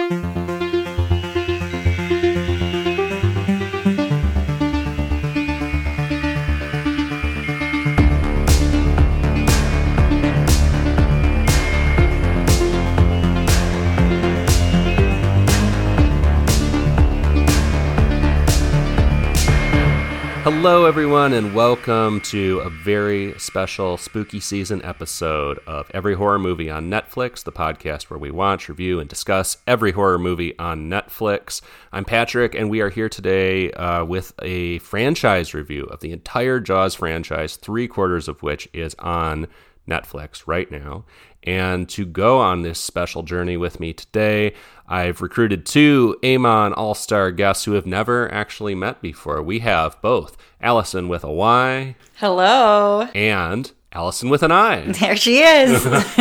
Hello, everyone, and welcome to a very special spooky season episode of Every Horror Movie on Netflix, the podcast where we watch, review, and discuss every horror movie on Netflix. I'm Patrick, and we are here today with a franchise review of the entire Jaws franchise, 3/4 of which is on Netflix right now. And to go on this special journey with me today, I've recruited two Amon All-Star guests who have never actually met before. We have both Allison with a Y. Hello. And Allison with an I. There she is.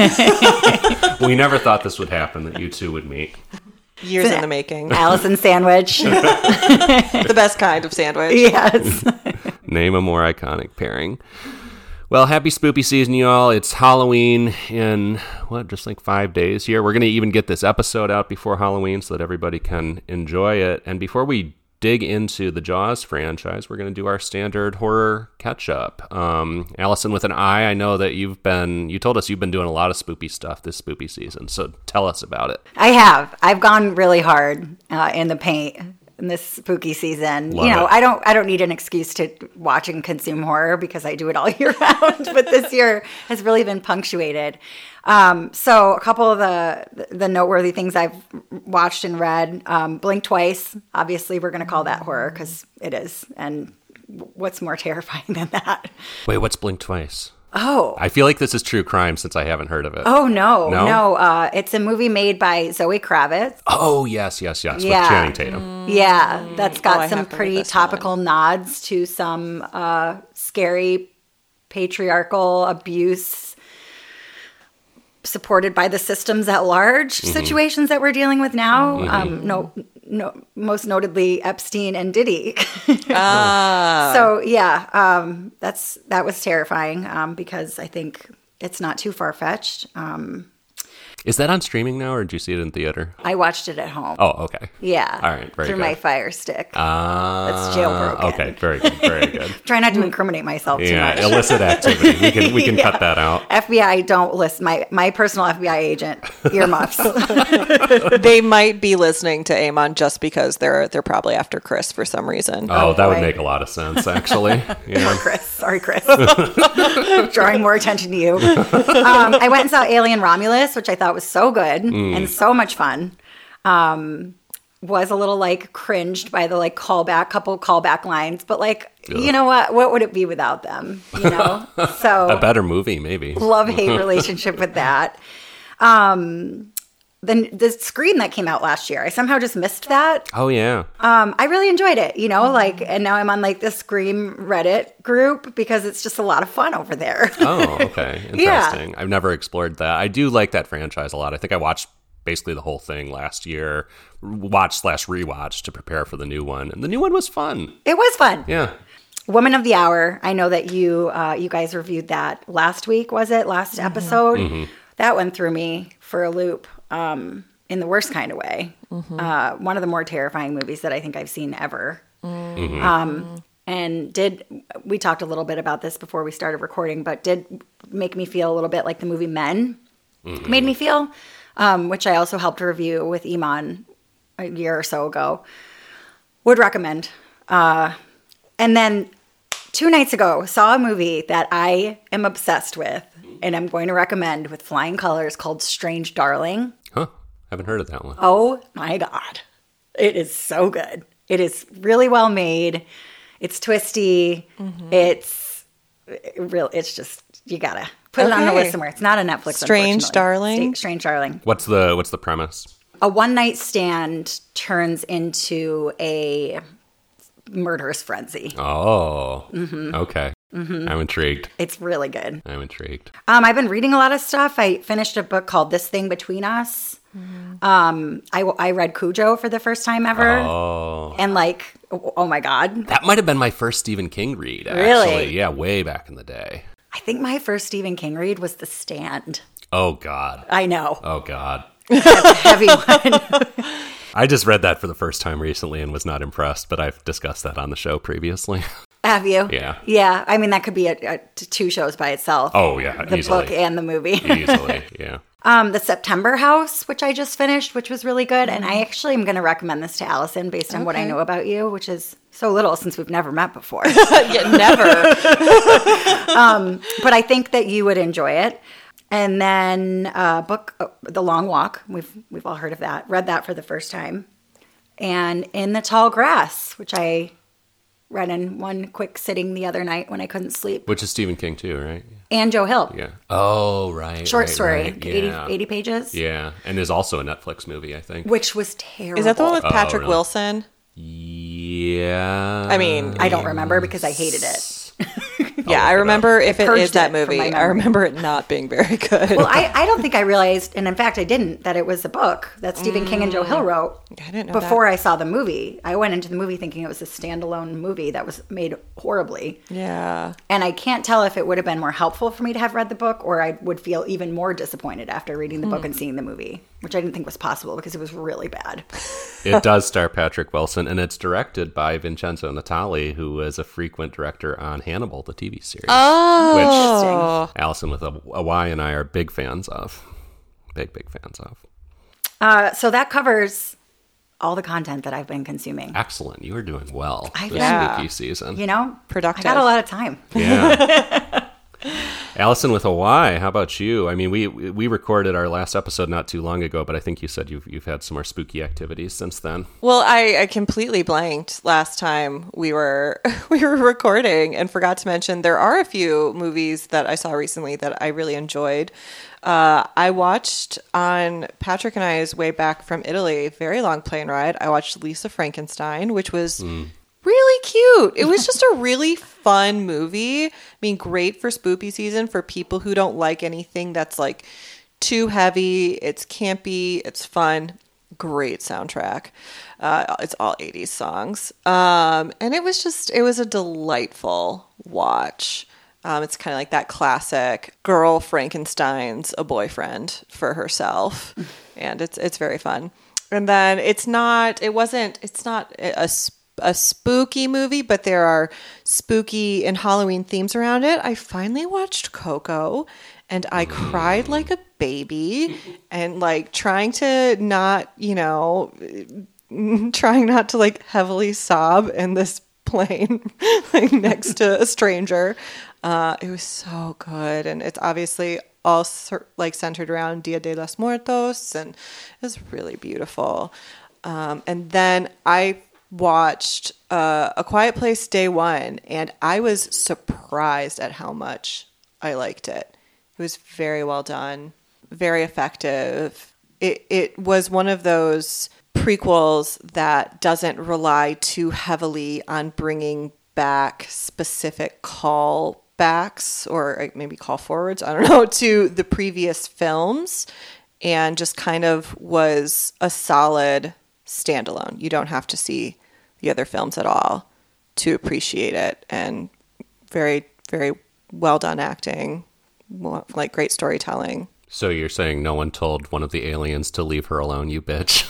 We never thought this would happen, that you two would meet. Years in the making. Allison sandwich. The best kind of sandwich. Yes. Name a more iconic pairing. Well, happy spooky season, you all. It's Halloween in, just like 5 days here. We're going to even get this episode out before Halloween so that everybody can enjoy it. And before we dig into the Jaws franchise, we're going to do our standard horror catch-up. Allison with an I know that you told us you've been doing a lot of spooky stuff this spooky season. So tell us about it. I have. I've gone really hard in the paint in this spooky season. Love it. I don't need an excuse to watch and consume horror because I do it all year round, but this year has really been punctuated. So a couple of the noteworthy things I've watched and read, Blink Twice. Obviously, we're going to call that horror because it is. And what's more terrifying than that? Wait, what's Blink Twice? Oh. I feel like this is true crime since I haven't heard of it. Oh, no. It's a movie made by Zoe Kravitz. Oh, yes, with Channing Tatum. Yeah, that's got I some have heard of pretty this topical nods to some scary patriarchal abuse supported by the systems at large situations that we're dealing with now. No, most notably Epstein and Diddy. So yeah, that was terrifying because I think it's not too far-fetched. Is that on streaming now, or did you see it in theater? I watched it at home. Oh, okay. Yeah. All right, very through good. my Fire Stick. That's jailbroken. Okay, very good. Try not to incriminate myself too much. Yeah, illicit activity. We can cut that out. FBI, don't list my personal FBI agent earmuffs. They might be listening to Amon just because they're probably after Chris for some reason. Oh, that would boy. make a lot of sense, actually. Yeah. Chris. Sorry, Chris. Drawing more attention to you. I went and saw Alien Romulus, which I thought was so good and so much fun. Was a little cringed by the couple callback lines, but you know what would it be without them? You know, so A better movie, maybe. Love-hate relationship with that. The Scream that came out last year, I somehow just missed that. Oh, yeah. I really enjoyed it, and now I'm on the Scream Reddit group because it's just a lot of fun over there. Oh, okay. Interesting. Yeah. I've never explored that. I do like that franchise a lot. I think I watched basically the whole thing last year, watch/rewatch to prepare for the new one. And the new one was fun. It was fun. Yeah. Woman of the Hour. I know that you guys reviewed that last week, was it? Last episode? Mm-hmm. That one threw me for a loop in the worst kind of way. Mm-hmm. One of the more terrifying movies that I think I've seen ever. Mm-hmm. And we talked a little bit about this before we started recording, but did make me feel a little bit like the movie Men made me feel, which I also helped review with Iman a year or so ago. Would recommend. And then 2 nights ago, saw a movie that I am obsessed with and I'm going to recommend with flying colors called Strange Darling. Huh. Haven't heard of that one. Oh my God. It is so good. It is really well made. It's twisty. Mm-hmm. It's real. It's just, you gotta put it on the list somewhere. It's not a Netflix. Strange Darling. Strange Darling. What's the premise? A one-night stand turns into a murderous frenzy. Oh, okay. Mm-hmm. I'm intrigued. It's really good. I'm intrigued. I've been reading a lot of stuff. I finished a book called This Thing Between Us. Mm-hmm. I read Cujo for the first time ever. Oh. And oh my God. That might have been my first Stephen King read, actually. Really? Yeah, way back in the day. I think my first Stephen King read was The Stand. Oh, God. I know. Oh, God. That's a heavy one. I just read that for the first time recently and was not impressed, but I've discussed that on the show previously. Have you? Yeah. Yeah. I mean, that could be two shows by itself. Oh, yeah. The easily. book and the movie. Easily, yeah. The September House, which I just finished, which was really good. And I actually am going to recommend this to Allison based on what I know about you, which is so little since we've never met before. Yeah, never. But I think that you would enjoy it. And then The Long Walk. We've all heard of that. Read that for the first time. And In the Tall Grass, which I read in one quick sitting the other night when I couldn't sleep. Which is Stephen King too, right? And Joe Hill. Yeah. Oh, right. Short right, story. right. 80 pages. Yeah. And there's also a Netflix movie, I think. Which was terrible. Is that the one with Patrick really? Wilson? Yeah. I mean, I don't remember because I hated it. Yeah, I remember if it purged is that it from my movie. I memory. remember it not being very good. Well, I don't think I realized, and in fact I didn't, that it was a book that Stephen King and Joe Hill wrote I didn't know before I saw the movie. I went into the movie thinking it was a standalone movie that was made horribly. Yeah. And I can't tell if it would have been more helpful for me to have read the book or I would feel even more disappointed after reading the book and seeing the movie, which I didn't think was possible because it was really bad. It does star Patrick Wilson, and it's directed by Vincenzo Natali, who was a frequent director on Hannibal, the TV series. Oh. Which Allison with a Y and I are big fans of. Big fans of. So that covers all the content that I've been consuming. Excellent. You are doing well this Yeah. spooky season. You know, Productive. I got a lot of time. Yeah. Allison with a Y, how about you? I mean, we recorded our last episode not too long ago, but I think you said you've had some more spooky activities since then. Well, I completely blanked last time we were recording and forgot to mention there are a few movies that I saw recently that I really enjoyed. I watched on Patrick and I's way back from Italy, very long plane ride. I watched Lisa Frankenstein, which was really cute. It was just a really fun movie. I mean, great for spooky season for people who don't like anything that's like too heavy. It's campy. It's fun. Great soundtrack. It's all 80s songs. And it was a delightful watch. It's kind of like that classic girl Frankenstein's a boyfriend for herself. And it's very fun. And then it's not a spooky movie, but there are spooky and Halloween themes around it. I finally watched Coco and I cried like a baby and like trying not to like heavily sob in this plane like next to a stranger. It was so good. And it's obviously all like centered around Dia de los Muertos and it was really beautiful. And then I watched A Quiet Place Day One, and I was surprised at how much I liked it. It was very well done, very effective. It was one of those prequels that doesn't rely too heavily on bringing back specific callbacks or maybe call forwards, I don't know, to the previous films, and just kind of was a solid standalone. You don't have to see the other films at all to appreciate it, and very, very well done acting, like great storytelling. So you're saying no one told one of the aliens to leave her alone, you bitch?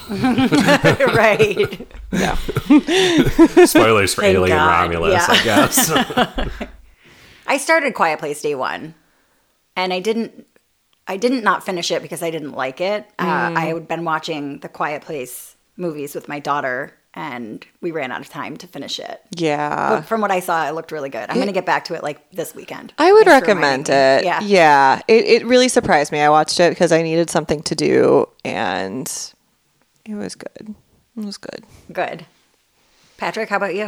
Right. Yeah. Spoilers for Thank Alien God. Romulus, Yeah. I guess. I started Quiet Place Day One, and I didn't not finish it because I didn't like it. I had been watching the Quiet Place movies with my daughter, and we ran out of time to finish it. Yeah. But from what I saw, it looked really good. I'm going to get back to it like this weekend. I would Thanks for recommend reminding it. me. Yeah. It really surprised me. I watched it because I needed something to do, and it was good. It was good. Good. Patrick, how about you?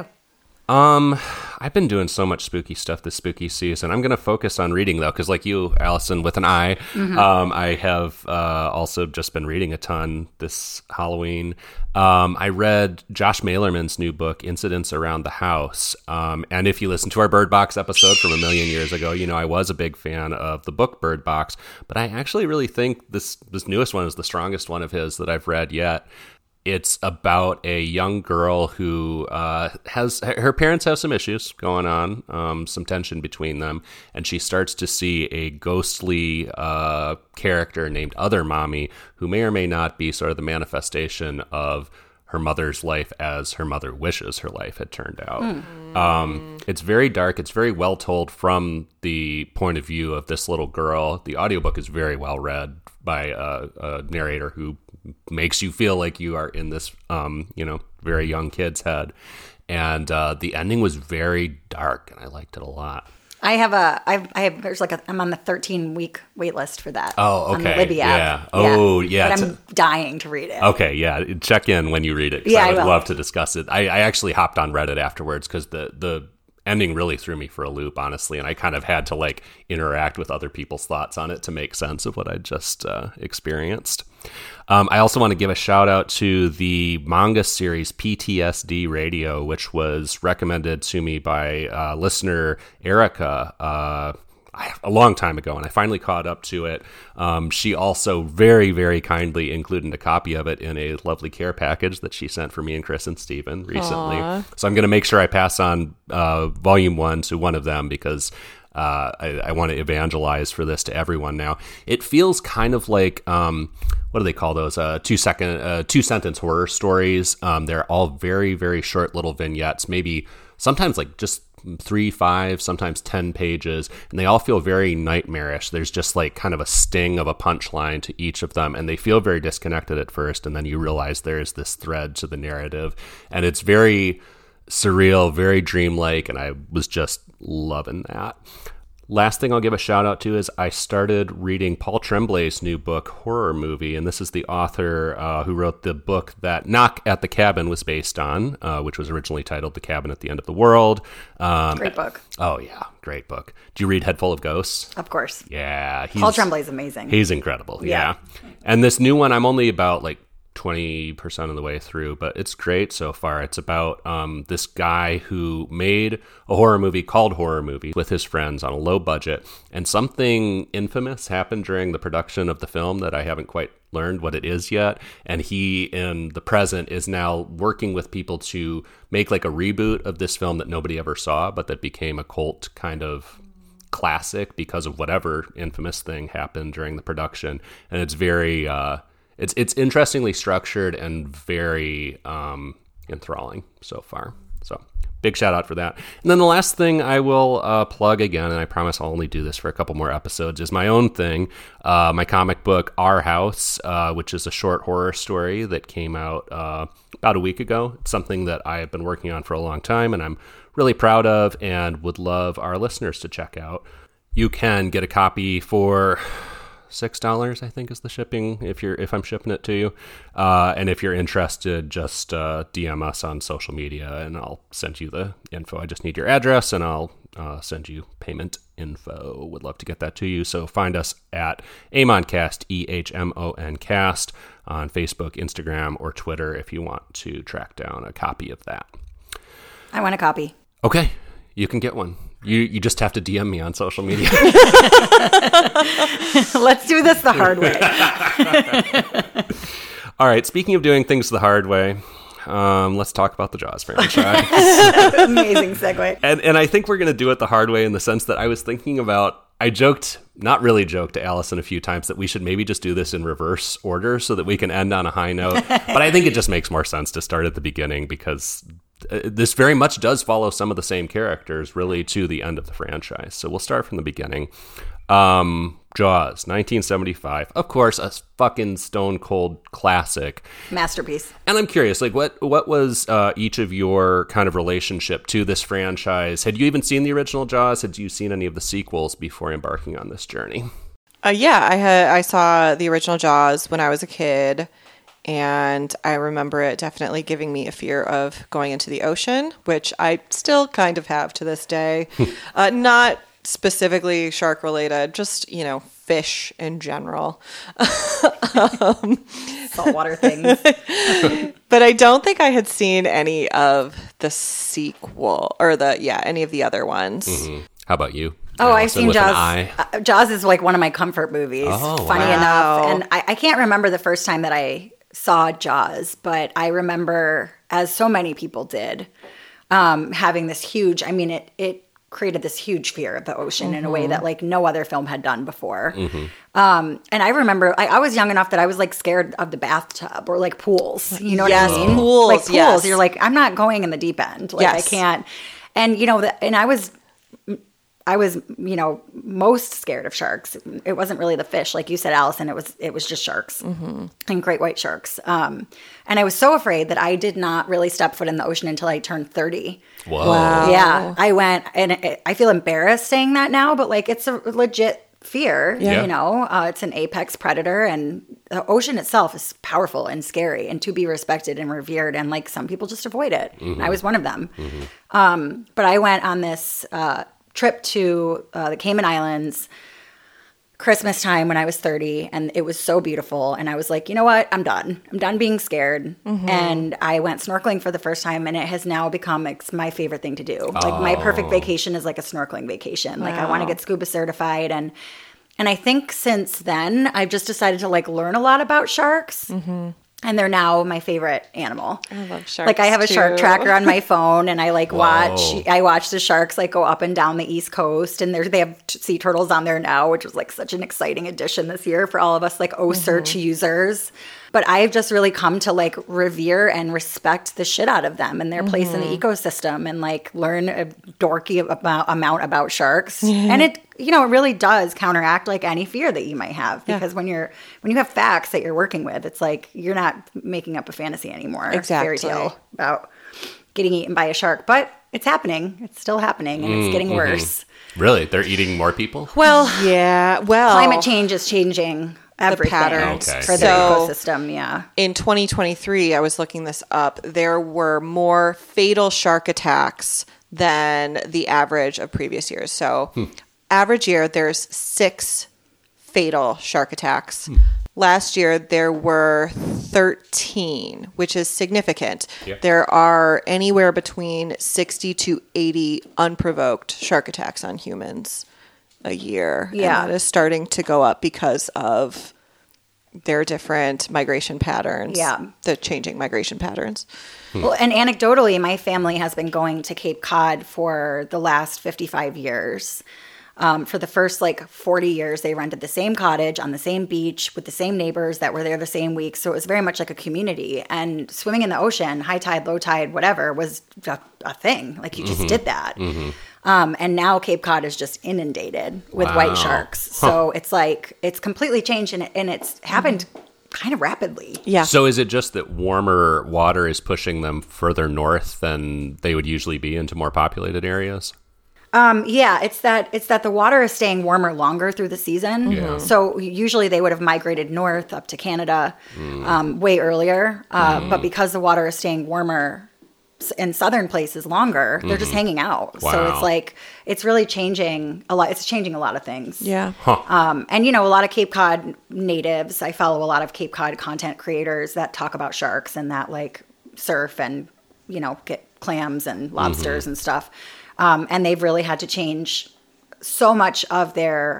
I've been doing so much spooky stuff this spooky season. I'm going to focus on reading, though, because like you, Allison, with an I, I have also just been reading a ton this Halloween. I read Josh Malerman's new book, Incidents Around the House. And if you listen to our Bird Box episode from a million years ago, you know I was a big fan of the book Bird Box. But I actually really think this newest one is the strongest one of his that I've read yet. it's about a young girl who has her parents have some issues going on, some tension between them, and she starts to see a ghostly character named Other Mommy, who may or may not be sort of the manifestation of her mother's life as her mother wishes her life had turned out. It's very dark. It's very well told from the point of view of this little girl. The audiobook is very well read by a narrator who makes you feel like you are in this, very young kid's head. And the ending was very dark, and I liked it a lot. I'm on the 13-week wait list for that. Oh, okay. On the Libby app. Yeah. Oh, yeah. But I'm dying to read it. Okay, yeah. Check in when you read it, 'cause I would love to discuss it. I actually hopped on Reddit afterwards because the ending really threw me for a loop, honestly, and I kind of had to interact with other people's thoughts on it to make sense of what I just experienced. I also want to give a shout out to the manga series PTSD Radio, which was recommended to me by listener Erica a long time ago, and I finally caught up to it. She also very, very kindly included a copy of it in a lovely care package that she sent for me and Chris and Steven recently. Aww. So I'm going to make sure I pass on volume 1 to one of them, because I want to evangelize for this to everyone now. It feels kind of like, what do they call those? Two-sentence horror stories. They're all very, very short little vignettes, maybe sometimes just 3, 5, sometimes 10 pages, and they all feel very nightmarish. There's just kind of a sting of a punchline to each of them, and they feel very disconnected at first, and then you realize there's this thread to the narrative, and it's very surreal, very dreamlike, and I was just loving that. Last thing I'll give a shout out to is I started reading Paul Tremblay's new book, Horror Movie, and this is the author who wrote the book that Knock at the Cabin was based on, which was originally titled The Cabin at the End of the World. Great book. Oh, yeah. Great book. Do you read Head Full of Ghosts? Of course. Yeah. Paul Tremblay's amazing. He's incredible. Yeah. And this new one, I'm only about 20% of the way through, but it's great so far. It's about this guy who made a horror movie called Horror Movie with his friends on a low budget, and something infamous happened during the production of the film that I haven't quite learned what it is yet, and he in the present is now working with people to make a reboot of this film that nobody ever saw, but that became a cult kind of classic because of whatever infamous thing happened during the production. And it's very It's interestingly structured and very enthralling so far. So big shout out for that. And then the last thing I will plug again, and I promise I'll only do this for a couple more episodes, is my own thing, my comic book, Our House, which is a short horror story that came out about a week ago. It's something that I have been working on for a long time, and I'm really proud of and would love our listeners to check out. You can get a copy for $6, I think, is the shipping if I'm shipping it to you. And if you're interested, just DM us on social media and I'll send you the info. I just need your address and I'll send you payment info. Would love to get that to you. So find us at Amoncast, EHMONcast, on Facebook, Instagram, or Twitter if you want to track down a copy of that. I want a copy. Okay, you can get one. You just have to DM me on social media. Let's do this the hard way. All right, speaking of doing things the hard way, let's talk about the Jaws franchise. Amazing segue. And I think we're going to do it the hard way in the sense that I was thinking about, not really joked to Allison a few times that we should maybe just do this in reverse order so that we can end on a high note. But I think it just makes more sense to start at the beginning because this very much does follow some of the same characters really to the end of the franchise. So we'll start from the beginning. Jaws, 1975. Of course, a fucking stone cold classic. Masterpiece. And I'm curious, what was each of your kind of relationship to this franchise? Had you even seen the original Jaws? Had you seen any of the sequels before embarking on this journey? Yeah, I saw the original Jaws when I was a kid. And I remember it definitely giving me a fear of going into the ocean, which I still kind of have to this day. Not specifically shark related, just, fish in general. Saltwater things. But I don't think I had seen any of the sequel or any of the other ones. Mm-hmm. How about you? Oh, I've seen Jaws. Jaws is one of my comfort movies. Oh, funny enough. And I can't remember the first time that I saw Jaws, but I remember, as so many people did, having this huge, I mean, it created this huge fear of the ocean in a way that like no other film had done before. And I remember I was young enough that I was like scared of the bathtub or like pools. You know what I mean? Pools, like pools. yes. You're like, I'm not going in the deep end. Like I can't. And and I was, most scared of sharks. It wasn't really the fish, like you said, Allison. It was just sharks and great white sharks. And I was so afraid that I did not really step foot in the ocean until I turned 30. Whoa. Wow. Yeah, I went, and I feel embarrassed saying that now, but like it's a legit fear. Yeah. It's an apex predator, and the ocean itself is powerful and scary, and to be respected and revered. And like some people just avoid it. And I was one of them. But I went on this trip to the Cayman Islands Christmas time when I was 30, and it was so beautiful. And I was like, you know what? I'm done. I'm done being scared. And I went snorkeling for the first time, and it has now become my favorite thing to do. Like my perfect vacation is like a snorkeling vacation. Like I want to get scuba certified. And I think since then, I've just decided to like learn a lot about sharks. And they're now my favorite animal. I love sharks. Like I have a shark too. tracker on my phone, and I like watch Whoa. the sharks like go up and down the East Coast, and they have sea turtles on there now, which was like such an exciting addition this year for all of us like search users. But I've just really come to like revere and respect the shit out of them and their place in the ecosystem, and like learn a dorky amount about sharks. And it really does counteract like any fear that you might have, because when you have facts that you're working with, it's like you're not making up a fantasy anymore. Exactly. Fairy tale about getting eaten by a shark. But it's happening. It's still happening, and it's getting worse. Really? They're eating more people? Well, Yeah. Well, climate change is changing everything patterns. Okay. for the ecosystem. Yeah. In 2023, I was looking this up, there were more fatal shark attacks than the average of previous years. So average year, there's 6 fatal shark attacks. Last year, there were 13, which is significant. Yep. There are anywhere between 60 to 80 unprovoked shark attacks on humans a year. Yeah. And that is starting to go up because of their different migration patterns. Yeah. The changing migration patterns. Well, and anecdotally, my family has been going to Cape Cod for the last 55 years. For the first 40 years, they rented the same cottage on the same beach with the same neighbors that were there the same week. So it was very much like a community. And swimming in the ocean, high tide, low tide, whatever, was a thing. Like you just did that. And now Cape Cod is just inundated with white sharks. So it's completely changed, and it's happened kind of rapidly. Yeah. So is it just that warmer water is pushing them further north than they would usually be into more populated areas? Yeah, it's that the water is staying warmer longer through the season. Yeah. So usually they would have migrated north up to Canada way earlier. But because the water is staying warmer in southern places longer, they're just hanging out. Wow. So it's really changing a lot. It's changing a lot of things. Yeah. And a lot of Cape Cod natives, I follow a lot of Cape Cod content creators that talk about sharks and that surf and, get clams and lobsters and stuff. And they've really had to change so many of their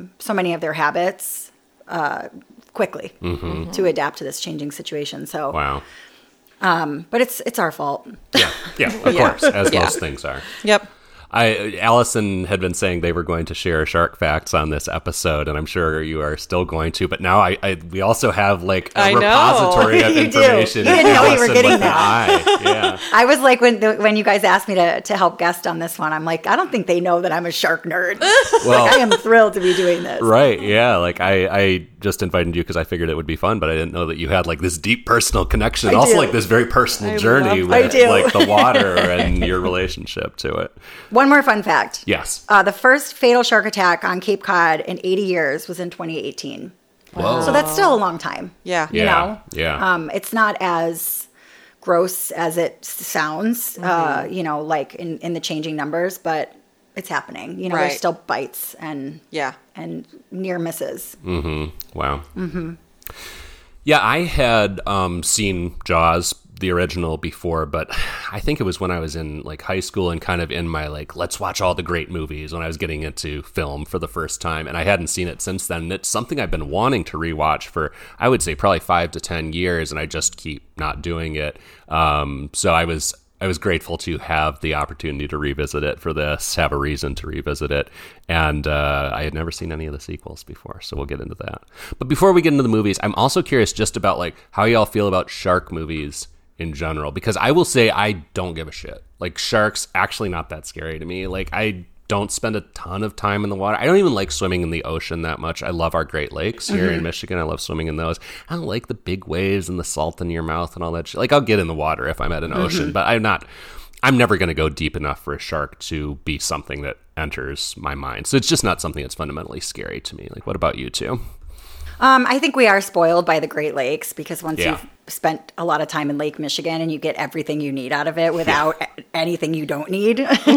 habits quickly to adapt to this changing situation. So, Wow. But it's our fault. Yeah, of course, as most things are. Yep. Allison had been saying they were going to share shark facts on this episode, and I'm sure you are still going to. But now we also have a I know. repository of You do. information. You didn't know you were Allison getting with an that. eye. Yeah. I was like, when you guys asked me to help guest on this one, I'm like, I don't think they know that I'm a shark nerd. Well, I am thrilled to be doing this. right, yeah. I just invited you because I figured it would be fun, but I didn't know that you had this deep personal connection, and I also do. this very personal I journey love with that. the water and your relationship to it. One more fun fact. Yes. The first fatal shark attack on Cape Cod in 80 years was in 2018. Whoa. So that's still a long time. Yeah. You know? Yeah. It's not as gross as it sounds, in the changing numbers, but it's happening. Right. There's still bites and Yeah. near misses. Wow. Yeah, I had seen Jaws, the original, before, but I think it was when I was in like high school and kind of in my like, let's watch all the great movies when I was getting into film for the first time, and I hadn't seen it since then. And it's something I've been wanting to rewatch for, I would say, probably 5 to 10 years, and I just keep not doing it. So I was grateful to have the opportunity to revisit it for this, have a reason to revisit it. And I had never seen any of the sequels before, so we'll get into that. But before we get into the movies, I'm also curious just about like how y'all feel about shark movies in general, because I will say I don't give a shit. Like, sharks actually not that scary to me. Like, I don't spend a ton of time in the water. I don't even like swimming in the ocean that much. I love our Great Lakes here in Michigan. I love swimming in those. I don't like the big waves and the salt in your mouth and all that shit. Like, I'll get in the water if I'm at an ocean, but I'm never going to go deep enough for a shark to be something that enters my mind. So it's just not something that's fundamentally scary to me. Like, what about you two? I think we are spoiled by the Great Lakes, because once you've spent a lot of time in Lake Michigan and you get everything you need out of it without anything you don't need.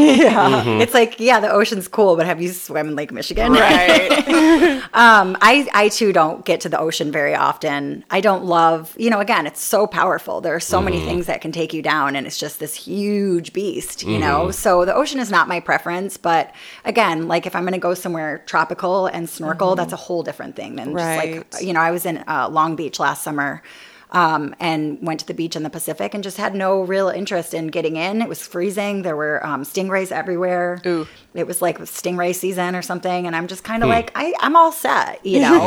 It's like, yeah, the ocean's cool, but have you swam in Lake Michigan? Right. I too don't get to the ocean very often. I don't love, again, it's so powerful. There are so many things that can take you down, and it's just this huge beast, you know? So the ocean is not my preference, but again, like if I'm going to go somewhere tropical and snorkel, that's a whole different thing than just like, I was in Long Beach last summer. And went to the beach in the Pacific and just had no real interest in getting in. It was freezing. There were stingrays everywhere. Ooh. It was like stingray season or something. And I'm just kind of like, I'm all set,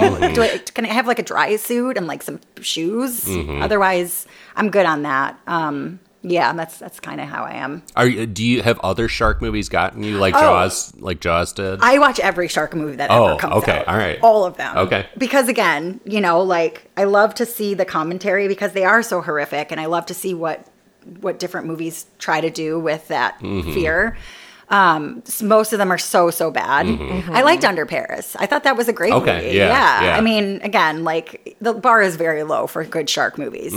Can I have like a dry suit and like some shoes? Otherwise, I'm good on that. Yeah, that's kind of how I am. Do you have other shark movies gotten you like Jaws did? I watch every shark movie that ever comes out. All right. All of them. Okay. Because again, like I love to see the commentary because they are so horrific, and I love to see what different movies try to do with that fear. Most of them are so bad. I liked Under Paris. I thought that was a great movie. Yeah. I mean, again, like the bar is very low for good shark movies.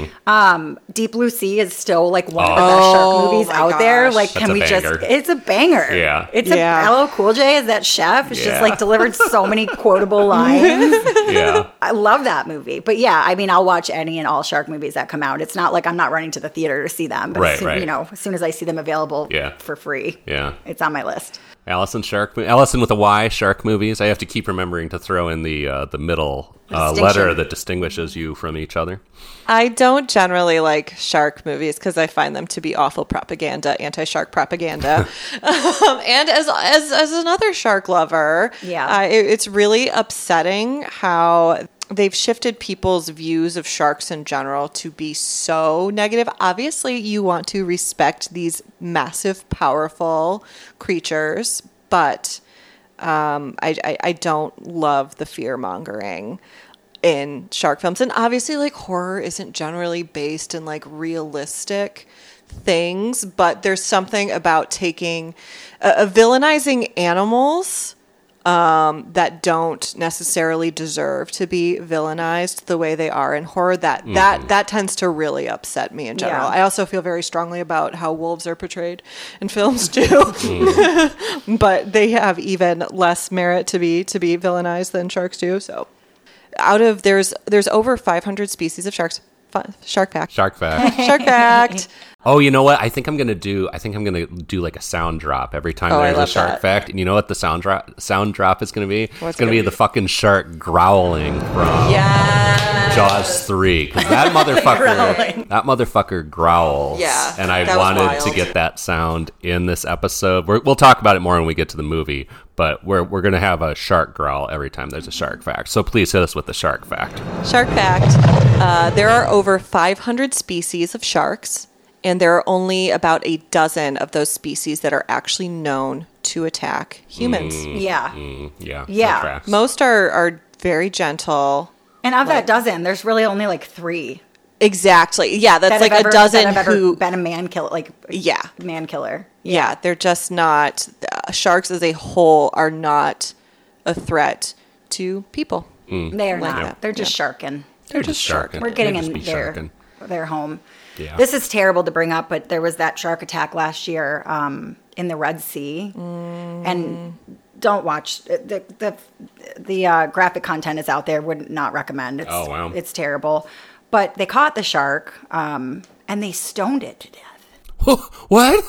Deep Blue Sea is still like one of the best shark movies out there. Like, That's it's a banger. Yeah. It's LL Cool J is that chef. It's just like delivered so many quotable lines. Yeah. I love that movie. But yeah, I mean, I'll watch any and all shark movies that come out. It's not like I'm not running to the theater to see them. But as soon as I see them available for free. Yeah. It's on my list. Allison with a Y, shark movies. I have to keep remembering to throw in the middle letter that distinguishes you from each other. I don't generally like shark movies because I find them to be awful propaganda, anti-shark propaganda. And as another shark lover, it's really upsetting how they've shifted people's views of sharks in general to be so negative. Obviously, you want to respect these massive, powerful creatures, but I don't love the fear-mongering in shark films. And obviously, like, horror isn't generally based in, like, realistic things, but there's something about taking villainizing animals that don't necessarily deserve to be villainized the way they are in horror. That tends to really upset me in general. I also feel very strongly about how wolves are portrayed in films too, but they have even less merit to be villainized than sharks do. So, there's over 500 species of sharks. Shark fact. Shark fact. Oh, you know what? I think I'm gonna do like a sound drop every time there's a shark fact. And you know what the sound drop is gonna be? It's gonna be the fucking shark growling from Jaws 3, because that motherfucker growls. Yeah, and I wanted to get that sound in this episode. We'll talk about it more when we get to the movie, but we're gonna have a shark growl every time there's a shark fact. So please hit us with the shark fact. Shark fact: there are over 500 species of sharks, and there are only about a dozen of those species that are actually known to attack humans. Yeah. Most are very gentle. And of that dozen, there's really only like 3. Exactly. Yeah, that's like a dozen that have who ever been a man killer. Man killer. Yeah, they're just not. Sharks as a whole are not a threat to people. They are not. That. They're just sharking. They're just sharking. We're getting in their home. Yeah. This is terrible to bring up, but there was that shark attack last year in the Red Sea, and don't watch the the graphic content is out there. Would not recommend. Oh, wow. It's terrible. But they caught the shark, and they stoned it to death. What?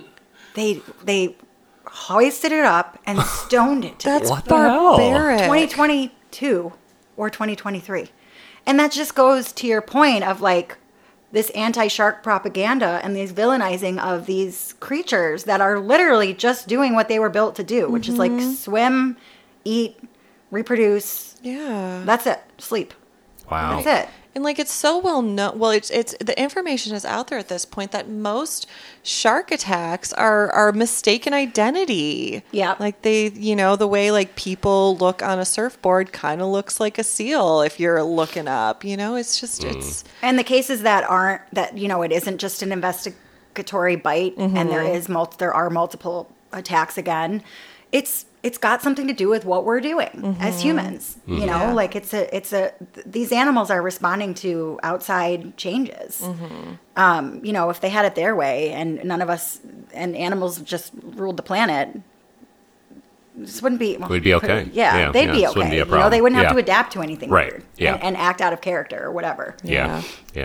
They hoisted it up and stoned it to That's death. What the hell? barbaric. 2022 or 2023. And that just goes to your point of like this anti-shark propaganda and these villainizing of these creatures that are literally just doing what they were built to do, which is like swim, eat, reproduce. Yeah. That's it. Sleep. Wow. That's it. And like it's so well known. Well, it's the information is out there at this point that most shark attacks are mistaken identity. Yeah. Like they, the way like people look on a surfboard kind of looks like a seal if you're looking up. It's just it's. And the cases that aren't that it isn't just an investigatory bite, and there are multiple attacks again. It's got something to do with what we're doing as humans. Like these animals are responding to outside changes. If they had it their way and none of us and animals just ruled the planet, this wouldn't be. We'd be okay. They'd be this wouldn't okay. be a problem. They wouldn't have to adapt to anything Right. weird Yeah. and act out of character or whatever. Yeah.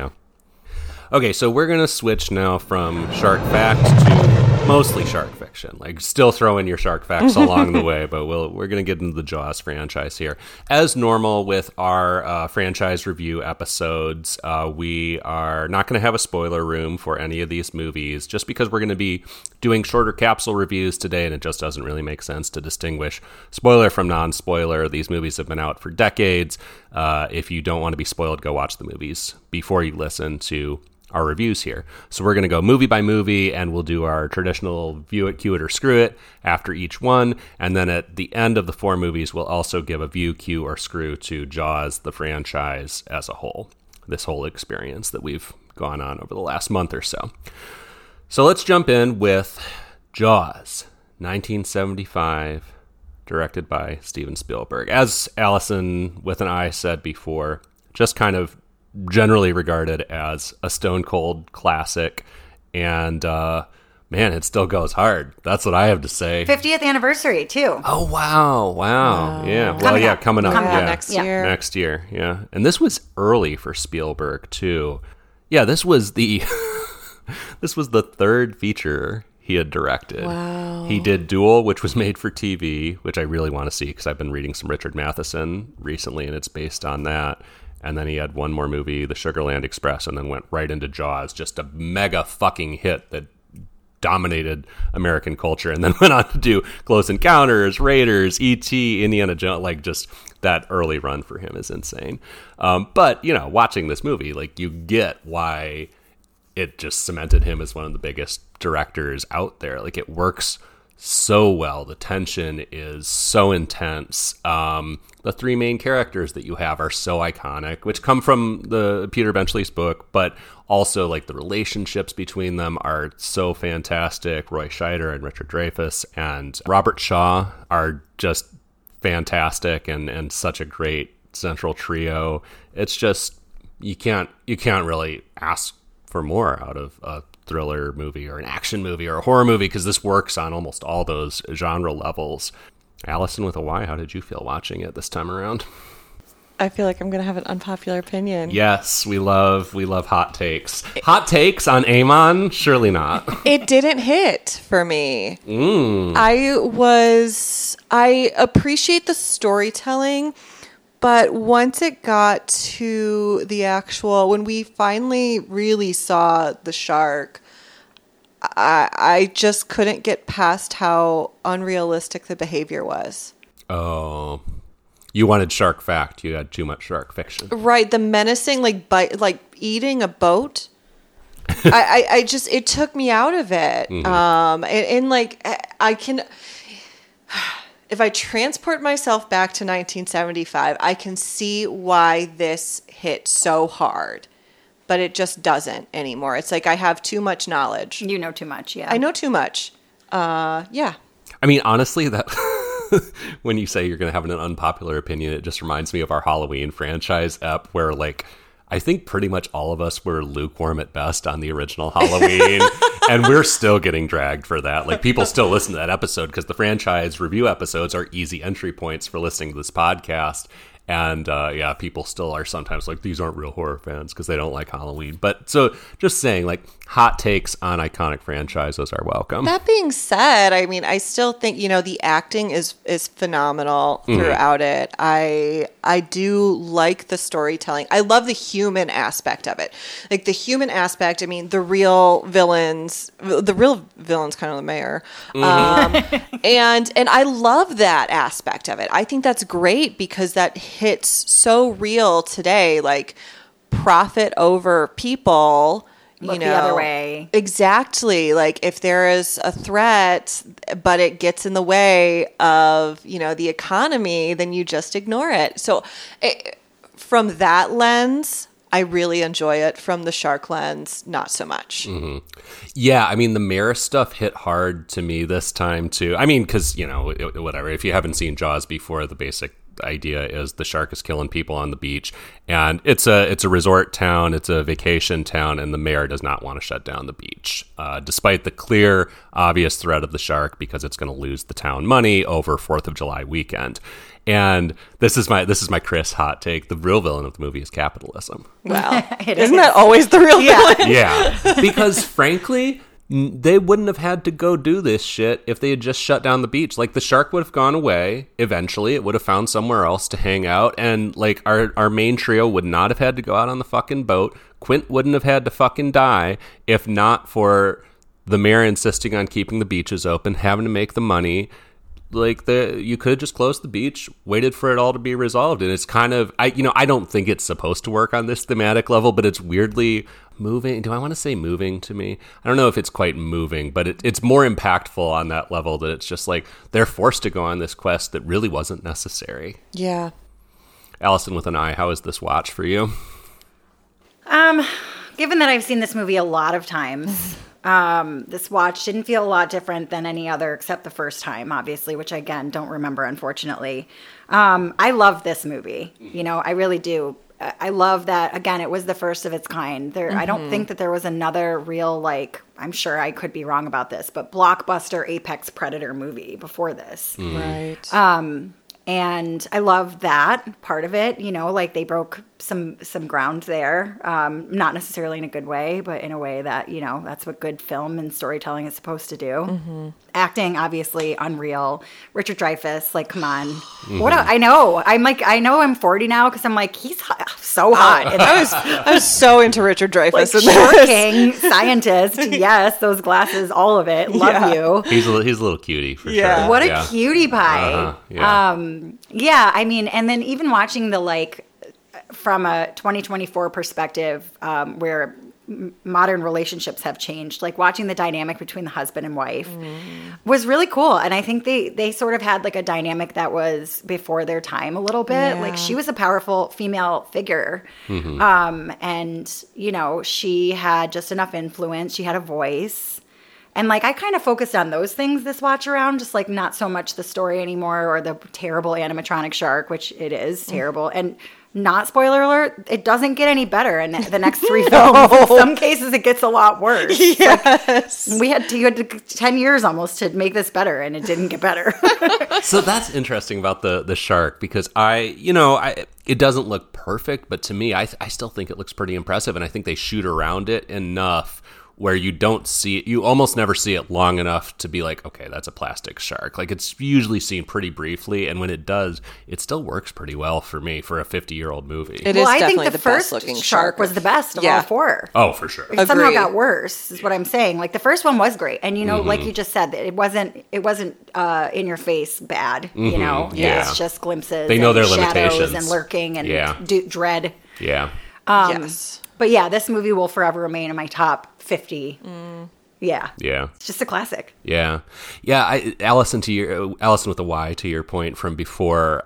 Okay, so we're going to switch now from shark fact to mostly shark fiction. Like, still throw in your shark facts along the way, but we're going to get into the Jaws franchise here. As normal with our franchise review episodes, we are not going to have a spoiler room for any of these movies, just because we're going to be doing shorter capsule reviews today, and it just doesn't really make sense to distinguish spoiler from non-spoiler. These movies have been out for decades. If you don't want to be spoiled, go watch the movies before you listen to our reviews here. So we're going to go movie by movie, and we'll do our traditional view it, cue it, or screw it after each one. And then at the end of the 4 movies, we'll also give a view, cue, or screw to Jaws, the franchise as a whole. This whole experience that we've gone on over the last month or so. So let's jump in with Jaws, 1975, directed by Steven Spielberg. As Allison with an I said before, just kind of generally regarded as a stone cold classic, and man, it still goes hard. That's what I have to say. 50th anniversary too. Oh wow. Yeah, well, coming up. Next year. Yeah. And this was early for Spielberg too. Yeah, this was the this was the third feature he had directed. Wow. He did Duel, which was made for TV, which I really want to see because I've been reading some Richard Matheson recently, and it's based on that. And then he had one more movie, The Sugarland Express, and then went right into Jaws, just a mega fucking hit that dominated American culture, and then went on to do Close Encounters, Raiders, E.T., Indiana Jones. Like, just that early run for him is insane. But, watching this movie, like, you get why it just cemented him as one of the biggest directors out there. Like, it works so well. The tension is so intense. The 3 main characters that you have are so iconic, which come from the Peter Benchley's book, but also like the relationships between them are so fantastic. Roy Scheider and Richard Dreyfuss and Robert Shaw are just fantastic and such a great central trio. It's just you can't really ask for more out of a thriller movie or an action movie or a horror movie, because this works on almost all those genre levels. Allison with a Y, how did you feel watching it this time around? I feel like I'm going to have an unpopular opinion. Yes, we love hot takes. Hot takes on Amon? Surely not. It didn't hit for me. I appreciate the storytelling, but once it got to the actual, when we finally really saw the shark, I just couldn't get past how unrealistic the behavior was. Oh, you wanted shark fact. You had too much shark fiction. Right. The menacing, like eating a boat. I just, it took me out of it. And like, I can, if I transport myself back to 1975, I can see why this hit so hard. But it just doesn't anymore. It's like I have too much knowledge. You know too much, yeah. I know too much. Yeah. I mean, honestly, that when you say you're going to have an unpopular opinion, it just reminds me of our Halloween franchise ep, where like I think pretty much all of us were lukewarm at best on the original Halloween, and we're still getting dragged for that. Like, people still listen to that episode because the franchise review episodes are easy entry points for listening to this podcast. And yeah, people still are sometimes like, these aren't real horror fans because they don't like Halloween. But so just saying, like, hot takes on iconic franchises are welcome. That being said, I mean, I still think, you know, the acting is phenomenal throughout it. I do like the storytelling. I love the human aspect of it. Like, the human aspect, I mean, the real villain's kind of the mayor. And I love that aspect of it. I think that's great because that hits so real today, like profit over people. Look the other way. Exactly. Like, if there is a threat, but it gets in the way of, you know, the economy, then you just ignore it. So from that lens, I really enjoy it. From the shark lens, not so much. Mm-hmm. Yeah, I mean, the mayor stuff hit hard to me this time, too. I mean, because, you know, whatever. If you haven't seen Jaws before, the basic idea is the shark is killing people on the beach, and it's a resort town, it's a vacation town, and the mayor does not want to shut down the beach, despite the clear, obvious threat of the shark, because it's going to lose the town money over 4th of July weekend. And this is my Chris hot take: the real villain of the movie is capitalism. Well, isn't that always the real villain? Yeah, because frankly, they wouldn't have had to go do this shit if they had just shut down the beach. Like, the shark would have gone away. Eventually, it would have found somewhere else to hang out. And, like, our main trio would not have had to go out on the fucking boat. Quint wouldn't have had to fucking die if not for the mayor insisting on keeping the beaches open, having to make the money. Like, you could have just closed the beach, waited for it all to be resolved. And it's kind of, I don't think it's supposed to work on this thematic level, but it's weirdly moving. Do I want to say moving to me? I don't know if it's quite moving, but it's more impactful on that level, that it's just like they're forced to go on this quest that really wasn't necessary. Yeah. Allison with an eye, how is this watch for you? Given that I've seen this movie a lot of times, this watch didn't feel a lot different than any other except the first time, obviously, which I, again, don't remember, unfortunately. I love this movie. You know, I really do. I love that, again, it was the first of its kind. I don't think that there was another real, like, I'm sure I could be wrong about this, but blockbuster apex predator movie before this. Right. And I love that part of it. You know, like, they broke some ground there. Not necessarily in a good way, but in a way that, you know, that's what good film and storytelling is supposed to do. Acting, obviously, unreal. Richard Dreyfuss, like, come on. What I know. I know I'm 40 now because I'm like, he's so hot. And I was so into Richard Dreyfuss. like, Shark King, scientist, yes, those glasses, all of it. Love you. He's a little cutie, for sure. What a cutie pie. Yeah. I mean, and then even watching the, like, from a 2024 perspective, where modern relationships have changed, like, watching the dynamic between the husband and wife was really cool. And I think they sort of had, like, a dynamic that was before their time a little bit. Yeah. Like, she was a powerful female figure. And, you know, she had just enough influence. She had a voice. And, like, I kind of focused on those things this watch around, just, like, not so much the story anymore or the terrible animatronic shark, which it is terrible. And not spoiler alert, it doesn't get any better in the next 3 films. In some cases, it gets a lot worse. Yes. Like, you had 10 years almost to make this better, and it didn't get better. So that's interesting about the shark, because it doesn't look perfect, but to me, I still think it looks pretty impressive, and I think they shoot around it enough where you don't see it, you almost never see it long enough to be like, okay, that's a plastic shark. Like, it's usually seen pretty briefly, and when it does, it still works pretty well for me for a 50-year-old movie. It is I definitely think the first best-looking shark was the best of all 4. Oh, for sure. It somehow Agreed. got worse, is what I'm saying. Like, the first one was great, and, you know, like you just said, that it wasn't in your face bad. You know, Yeah. it's just glimpses. They know their shadows limitations. and lurking and Yeah. dread. Yeah. Yes. But yeah, this movie will forever remain in my top 50. Yeah. Yeah. It's just a classic. Yeah. Yeah. Allison with a Y, to your point from before.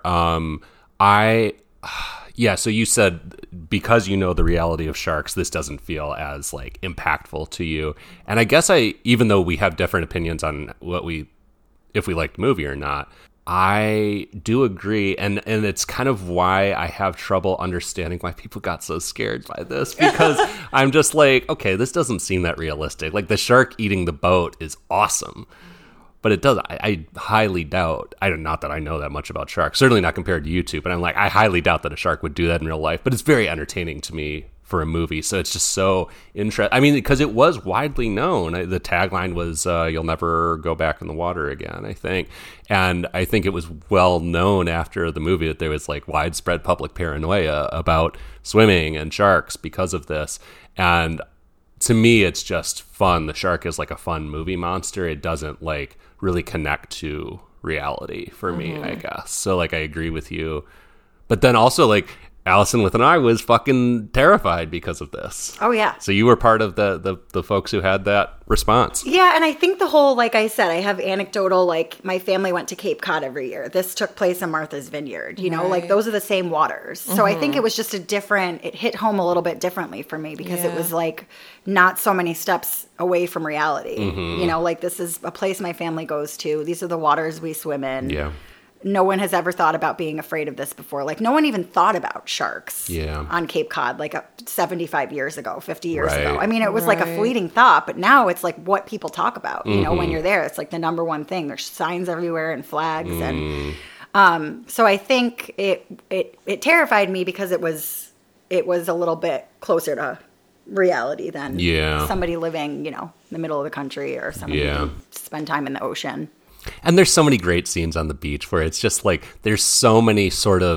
So you said, because you know the reality of sharks, this doesn't feel as, like, impactful to you. And I guess even though we have different opinions on if we liked the movie or not, I do agree, and it's kind of why I have trouble understanding why people got so scared by this, because I'm just like, okay, this doesn't seem that realistic. Like, the shark eating the boat is awesome, but it does. I highly doubt, not that I know that much about sharks, certainly not compared to you two, but I'm like, I highly doubt that a shark would do that in real life, but it's very entertaining to me for a movie, so it's just so interesting. I mean, because it was widely known. The tagline was "You'll never go back in the water again," I think, and I think it was well known after the movie that there was like widespread public paranoia about swimming and sharks because of this. And to me, it's just fun. The shark is like a fun movie monster. It doesn't like really connect to reality for me, I guess. So like, I agree with you, but then also like, Allison with an I was fucking terrified because of this. Oh, yeah. So you were part of the folks who had that response. Yeah, and I think the whole, like I said, I have anecdotal, like, my family went to Cape Cod every year. This took place in Martha's Vineyard, you know, like, those are the same waters. So I think it was just it hit home a little bit differently for me because it was, like, not so many steps away from reality. You know, like, this is a place my family goes to. These are the waters we swim in. Yeah. No one has ever thought about being afraid of this before. Like, no one even thought about sharks on Cape Cod, like 75 years ago, 50 years ago. I mean, it was like a fleeting thought, but now it's like what people talk about, you know, when you're there. It's like the number one thing. There's signs everywhere and flags. And so I think it terrified me because it was a little bit closer to reality than somebody living, you know, in the middle of the country or somebody who spend time in the ocean. And there's so many great scenes on the beach where it's just like there's so many sort of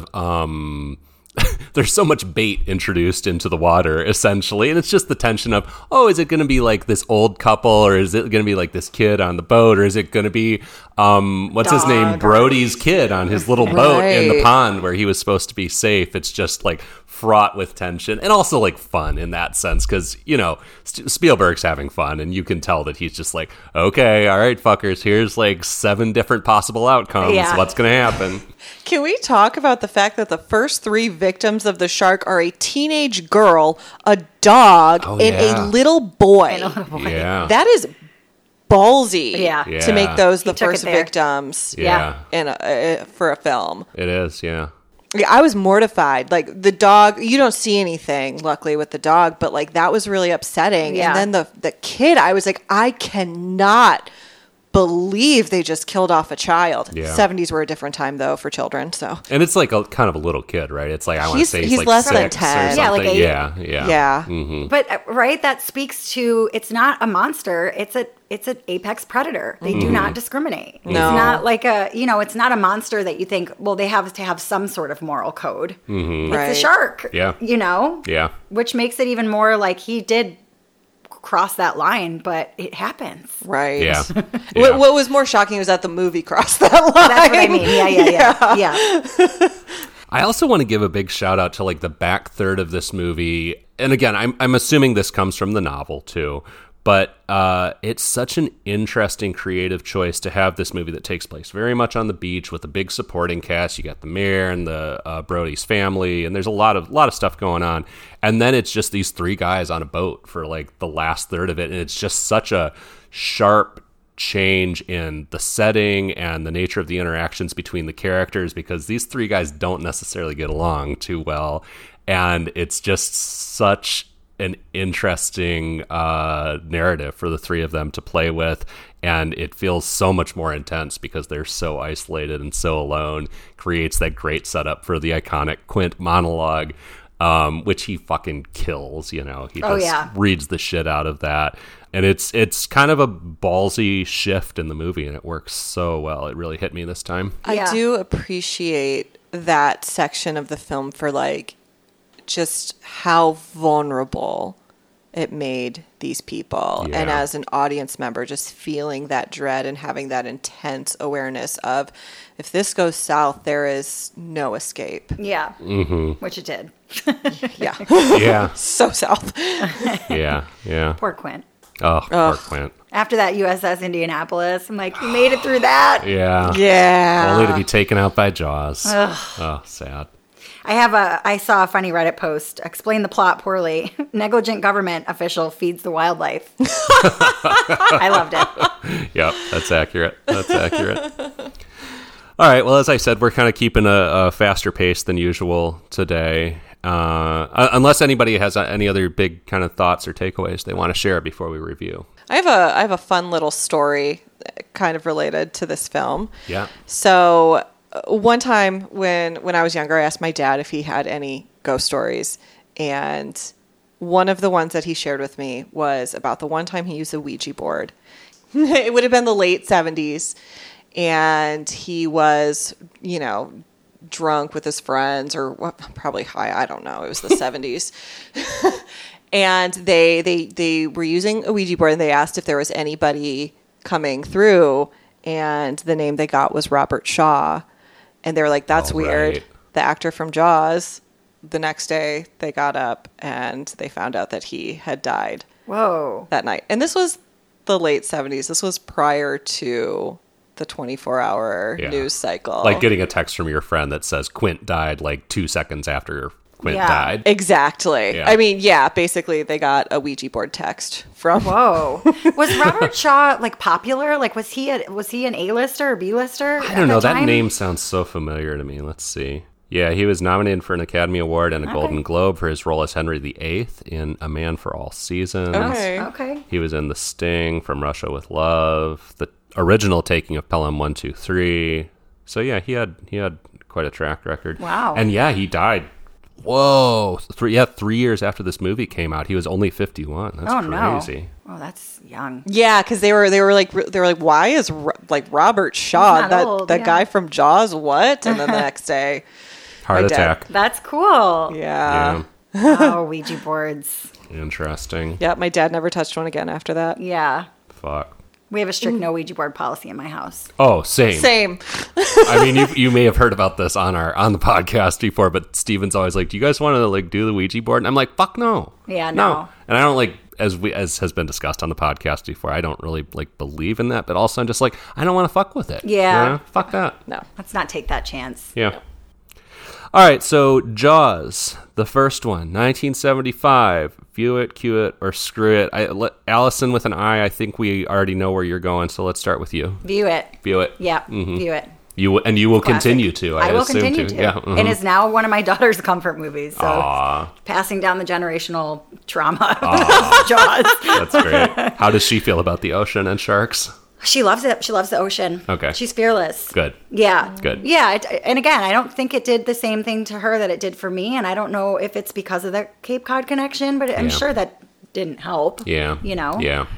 there's so much bait introduced into the water essentially, and it's just the tension of, oh, is it going to be like this old couple, or is it going to be like this kid on the boat, or is it going to be what's his name, Brody's kid on his little boat in the pond where he was supposed to be safe. It's just like fraught with tension and also like fun in that sense, because, you know, Spielberg's having fun and you can tell that he's just like, okay, all right, fuckers, here's like 7 different possible outcomes. What's gonna happen? Can we talk about the fact that the first 3 victims of the shark are a teenage girl, a dog, and a little boy? Yeah, that is ballsy. To make those the first victims. For a film. It is. Yeah. I was mortified. Like, the dog, you don't see anything, luckily, with the dog, but like that was really upsetting. And then the kid, I was like, I cannot believe they just killed off a child. 70s were a different time though for children. So, and it's like a kind of a little kid, right? It's like, I want to say he's like less 6 than 10. or something. Like 8. Yeah. Mm-hmm. But that speaks to, it's not a monster. It's an apex predator. They do not discriminate. No. It's not like it's not a monster that you think, well, they have to have some sort of moral code. Mm-hmm. It's a shark. Yeah. You know? Yeah. Which makes it even more like he did cross that line, but it happens. Right. Yeah. What was more shocking was that the movie crossed that line. That's what I mean. Yeah. I also want to give a big shout out to like the back third of this movie. And again, I'm assuming this comes from the novel too. But it's such an interesting creative choice to have this movie that takes place very much on the beach with a big supporting cast. You got the mayor and the Brody's family, and there's a lot of stuff going on. And then it's just these 3 guys on a boat for like the last third of it, and it's just such a sharp change in the setting and the nature of the interactions between the characters, because these 3 guys don't necessarily get along too well, and it's just such an interesting narrative for the 3 of them to play with, and it feels so much more intense because they're so isolated and so alone. Creates that great setup for the iconic Quint monologue, which he fucking kills. You know, he reads the shit out of that, and it's kind of a ballsy shift in the movie, and it works so well. It really hit me this time. I do appreciate that section of the film for like just how vulnerable it made these people. And as an audience member, just feeling that dread and having that intense awareness of, if this goes south, there is no escape. Yeah. Mm-hmm. Which it did. Yeah. So south. Yeah. Poor Quint. Oh, poor Quint. After that USS Indianapolis, I'm like, you made it through that? Yeah. Only to be taken out by Jaws. Oh, sad. I saw a funny Reddit post. Explain the plot poorly. Negligent government official feeds the wildlife. I loved it. Yep, that's accurate. All right. Well, as I said, we're kind of keeping a faster pace than usual today. Unless anybody has any other big kind of thoughts or takeaways they want to share before we review. I have a fun little story kind of related to this film. Yeah. So one time when I was younger, I asked my dad if he had any ghost stories. And one of the ones that he shared with me was about the one time he used a Ouija board. It would have been the late 70s. And he was, drunk with his friends or probably high. I don't know. It was the 70s. And they were using a Ouija board and they asked if there was anybody coming through. And the name they got was Robert Shaw. And they were like, that's weird. Right. The actor from Jaws. The next day they got up and they found out that he had died. Whoa. That night. And this was the late 70s. This was prior to the 24-hour news cycle. Like getting a text from your friend that says Quint died like 2 seconds after Quint died. Exactly. Yeah. I mean, basically they got a Ouija board text from... Whoa. Was Robert Shaw like popular? Like was he an A-lister or B-lister? I don't know. That name sounds so familiar to me. Let's see. Yeah, he was nominated for an Academy Award and a Golden Globe for his role as Henry VIII in A Man for All Seasons. Okay. He was in The Sting, From Russia with Love, the original taking of Pelham 1, 2, 3. So yeah, he had quite a track record. Wow. And yeah, he died. Whoa. 3 years after this movie came out. He was only 51. That's crazy. No. Oh, that's young. Yeah, because they were like, why is Robert Shaw, that guy from Jaws, what? And then the next day... Heart attack. That's cool. Yeah. Oh, Ouija boards. Interesting. Yeah, my dad never touched one again after that. Yeah. Fuck. We have a strict no Ouija board policy in my house. Oh, same. Same. I mean, you may have heard about this on the podcast before, but Steven's always like, "Do you guys want to like do the Ouija board?" And I'm like, "Fuck no." Yeah, no. And I don't like as has been discussed on the podcast before. I don't really like believe in that, but also I'm just like, I don't want to fuck with it. Yeah. You know? Fuck that. No. Let's not take that chance. Yeah. All right, so Jaws, the first one, 1975. View it, cue it, or screw it. Allison with an I think we already know where you're going, so let's start with you. View it. View it. Yeah, View it. You will Classic. continue to. I will assume continue to. Yeah. Mm-hmm. And is now one of my daughter's comfort movies. So Aww. passing down the generational trauma of Jaws. That's great. How does she feel about the ocean and sharks? She loves it. She loves the ocean. Okay. She's fearless. Good. Yeah. Good. Yeah. And again, I don't think it did the same thing to her that it did for me. And I don't know if it's because of the Cape Cod connection, but I'm sure that didn't help. Yeah. Yeah.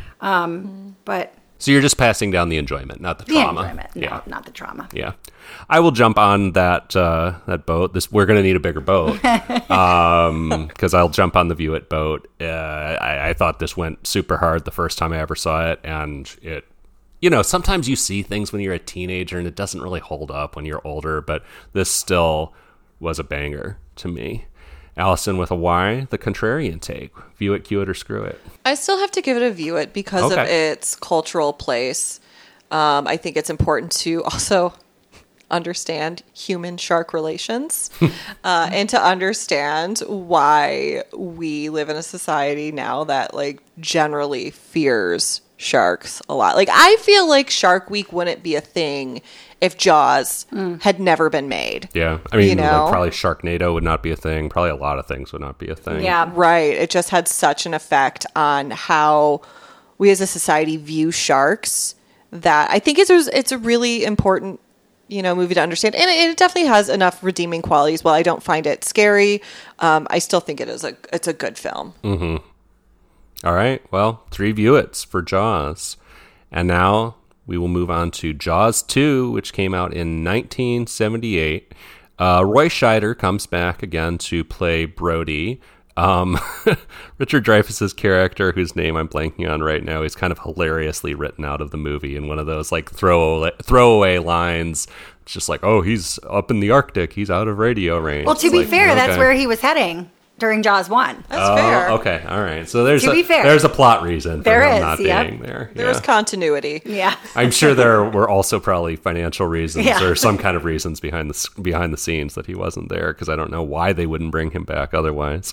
But So you're just passing down the enjoyment, not the trauma. enjoyment. No, not the trauma. Yeah. I will jump on that boat. We're going to need a bigger boat because I'll jump on the View It boat. I thought this went super hard the first time I ever saw it, and it. Sometimes you see things when you're a teenager and it doesn't really hold up when you're older, but this still was a banger to me. Allison with a Y, the contrarian take. View it, cue it, or screw it. I still have to give it a View It because of its cultural place. I think it's important to also understand human shark relations and to understand why we live in a society now that like generally fears sharks a lot. Like I feel like Shark Week wouldn't be a thing if Jaws had never been made. Yeah. I mean, like probably Sharknado would not be a thing. Probably a lot of things would not be a thing. Yeah. Right. It just had such an effect on how we as a society view sharks that I think it's a really important, movie to understand. And it definitely has enough redeeming qualities. While I don't find it scary, I still think it's a good film. Mm-hmm. All right. Well, 3 View It's for Jaws. And now we will move on to Jaws 2, which came out in 1978. Roy Scheider comes back again to play Brody. Richard Dreyfuss's character, whose name I'm blanking on right now, is kind of hilariously written out of the movie in one of those like throwaway lines. It's just like, oh, he's up in the Arctic. He's out of radio range. Well, to be fair, that's where he was heading during Jaws 1. That's fair. Okay, all right. So there's To be fair. there's a plot reason for him not yep. being there. There was continuity. Yeah. I'm sure there were also probably financial reasons Yeah. or some kind of reasons behind the scenes that he wasn't there, because I don't know why they wouldn't bring him back otherwise.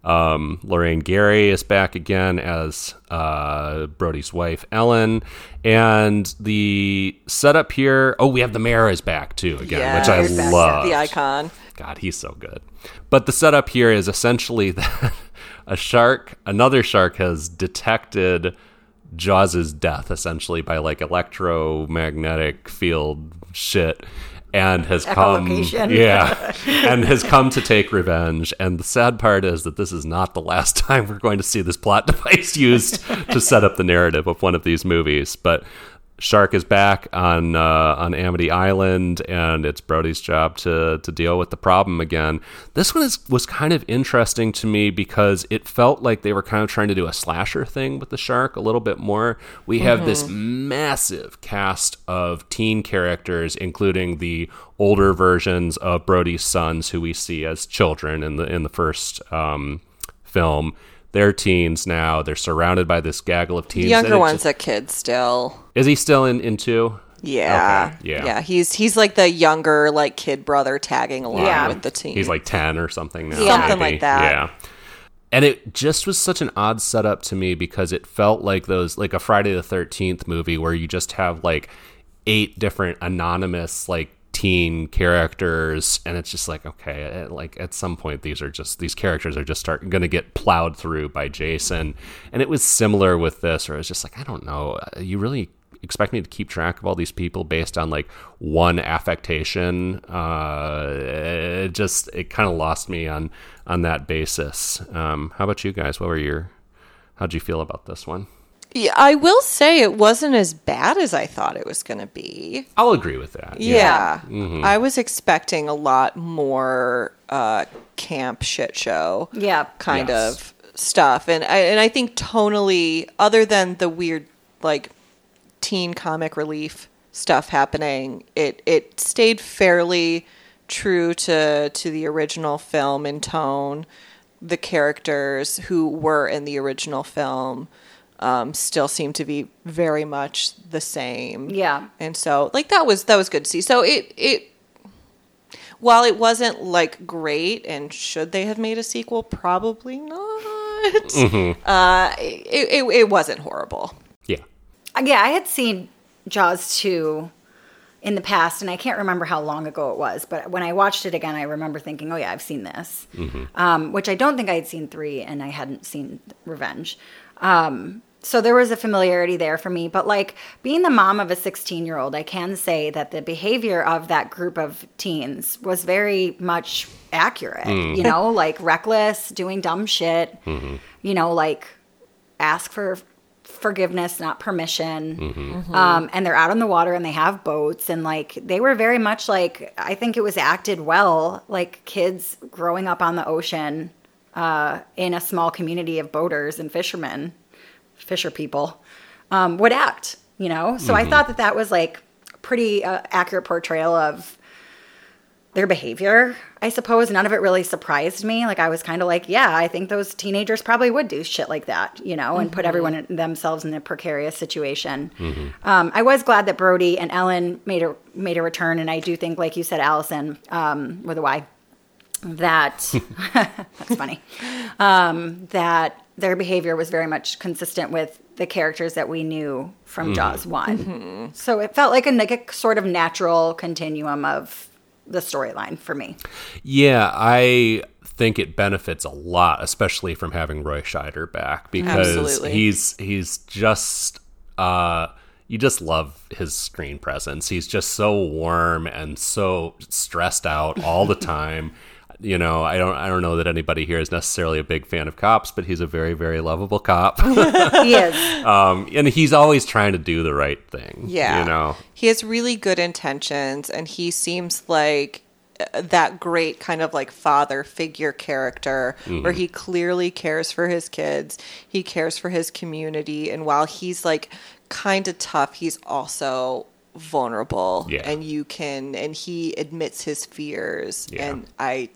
Lorraine Gary is back again as Brody's wife, Ellen. And the setup here... Oh, we have the mayor is back, too, again, which I love. The icon. God, he's so good. But the setup here is essentially that another shark has detected Jaws's death, essentially, by like electromagnetic field shit, and has come and has come to take revenge. And the sad part is that this is not the last time we're going to see this plot device used to set up the narrative of one of these movies. But Shark is back on Amity Island, and it's Brody's job to deal with the problem again. This one was kind of interesting to me because it felt like they were kind of trying to do a slasher thing with the shark a little bit more. We have this massive cast of teen characters, including the older versions of Brody's sons, who we see as children in the first film. They're teens now. They're surrounded by this gaggle of teens. The younger one's a kid still. Is he still in 2? Yeah. Okay. Yeah. Yeah. He's like the younger like kid brother tagging along with the team. He's like 10 or something now. Something like that. Yeah. And it just was such an odd setup to me because it felt like a Friday the 13th movie where you just have like 8 different anonymous like teen characters, and it's just like, okay, like at some point these characters are just going to get plowed through by Jason. And it was similar with this, where it was just like, I don't know, you really expect me to keep track of all these people based on like one affectation? It kind of lost me on that basis. How about you guys? How'd you feel about this one? Yeah, I will say it wasn't as bad as I thought it was going to be. I'll agree with that. Yeah. Mm-hmm. I was expecting a lot more camp shit show kind of stuff. And I think tonally, other than the weird like teen comic relief stuff happening, it stayed fairly true to the original film in tone. The characters who were in the original film still seem to be very much the same. Yeah. And so like that was good to see. So it while it wasn't like great, and should they have made a sequel? Probably not. Mm-hmm. It wasn't horrible. Yeah. Yeah, I had seen Jaws 2 in the past, and I can't remember how long ago it was, but when I watched it again, I remember thinking, oh yeah, I've seen this. Mm-hmm. Which I don't think I had seen 3, and I hadn't seen Revenge. So there was a familiarity there for me. But like being the mom of a 16-year-old, I can say that the behavior of that group of teens was very much accurate. You know, like reckless, doing dumb shit. Mm-hmm. You know, like ask for forgiveness, not permission. Mm-hmm. And they're out on the water and they have boats. And like they were very much like, I think it was acted well, like kids growing up on the ocean in a small community of boaters and fisher people would act, you know? So I thought that was like pretty accurate portrayal of their behavior, I suppose. None of it really surprised me. Like I was kind of like, yeah, I think those teenagers probably would do shit like that, you know, and put themselves in a precarious situation. I was glad that Brody and Ellen made a return. And I do think, like you said, Allison, with a Y, that that's funny, that their behavior was very much consistent with the characters that we knew from Jaws 1. So it felt like a sort of natural continuum of the storyline for me. Yeah, I think it benefits a lot, especially from having Roy Scheider back, because he's just you just love his screen presence. He's just so warm and so stressed out all the time. You know, I don't know that anybody here is necessarily a big fan of cops, but he's a very, very lovable cop. He is. And he's always trying to do the right thing. Yeah. You know, he has really good intentions, and he seems like that great kind of like father figure character where he clearly cares for his kids. He cares for his community. And while he's like kind of tough, he's also vulnerable, and he admits his fears, and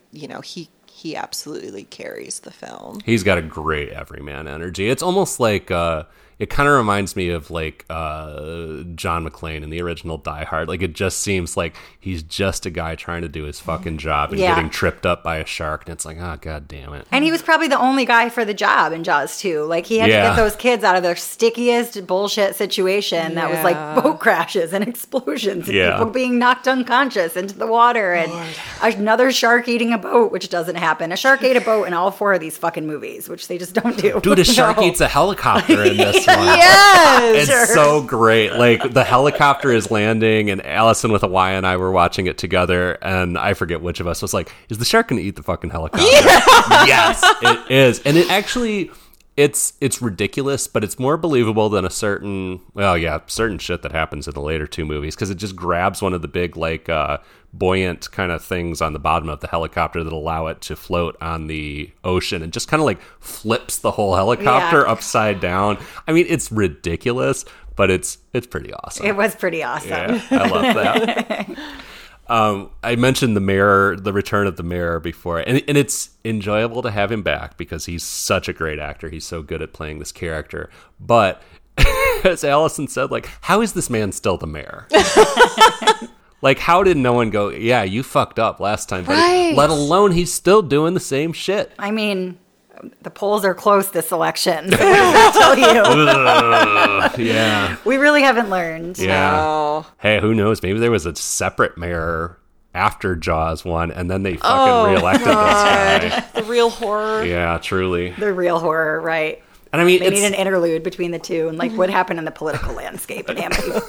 he absolutely carries the film. He's got a great everyman energy. It's almost like it kind of reminds me of like John McClane in the original Die Hard. Like, it just seems like he's just a guy trying to do his fucking job and getting tripped up by a shark, and it's like, oh, god damn it. And he was probably the only guy for the job in Jaws 2. Like, he had to get those kids out of their stickiest bullshit situation that was like boat crashes and explosions and people being knocked unconscious into the water and another shark eating a boat, which doesn't happen. A shark ate a boat in all 4 of these fucking movies, which they just don't do. Dude, a shark eats a helicopter in this one. Yes! It's so great. Like, the helicopter is landing, and Allison with Hawaii and I were watching it together, and I forget which of us was like, is the shark going to eat the fucking helicopter? Yes, it is. And it actually, it's ridiculous, but it's more believable than certain shit that happens in the later 2 movies, because it just grabs one of the big, like, buoyant kind of things on the bottom of the helicopter that allow it to float on the ocean and just kind of like flips the whole helicopter upside down. I mean, it's ridiculous, but it's pretty awesome. It was pretty awesome. Yeah, I love that. I mentioned the mayor, the return of the mayor before, and it's enjoyable to have him back because he's such a great actor. He's so good at playing this character. But as Allison said, like, how is this man still the mayor? Like, how did no one go, yeah, you fucked up last time, buddy? Let alone he's still doing the same shit. I mean, the polls are close this election. So what does that tell you? Yeah. We really haven't learned. Yeah. Oh. Hey, who knows? Maybe there was a separate mayor after Jaws 1, and then they fucking reelected this guy. The real horror. Yeah, truly. The real horror, right. And I mean, they need an interlude between the two and like what happened in the political landscape in Amityville.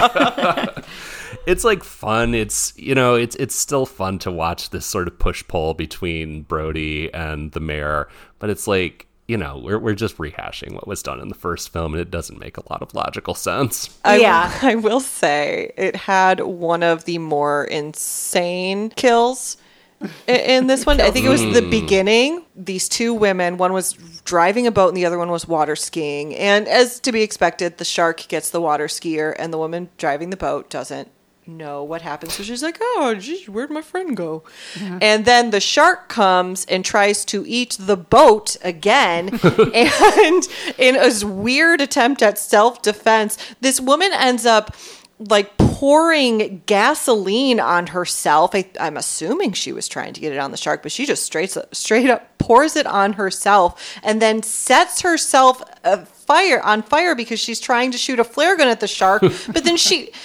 It's like fun. It's, you know, it's still fun to watch this sort of push-pull between Brody and the mayor, but it's like, you know, we're just rehashing what was done in the first film, and it doesn't make a lot of logical sense. I will say it had one of the more insane kills in this one. I think it was the beginning. These 2 women, one was driving a boat and the other one was water skiing. And as to be expected, the shark gets the water skier and the woman driving the boat doesn't know what happens. So she's like, oh, geez, where'd my friend go? Yeah. And then the shark comes and tries to eat the boat again. And in a weird attempt at self-defense, this woman ends up like pouring gasoline on herself. I'm assuming she was trying to get it on the shark, but she just straight up pours it on herself and then sets herself on fire because she's trying to shoot a flare gun at the shark. But then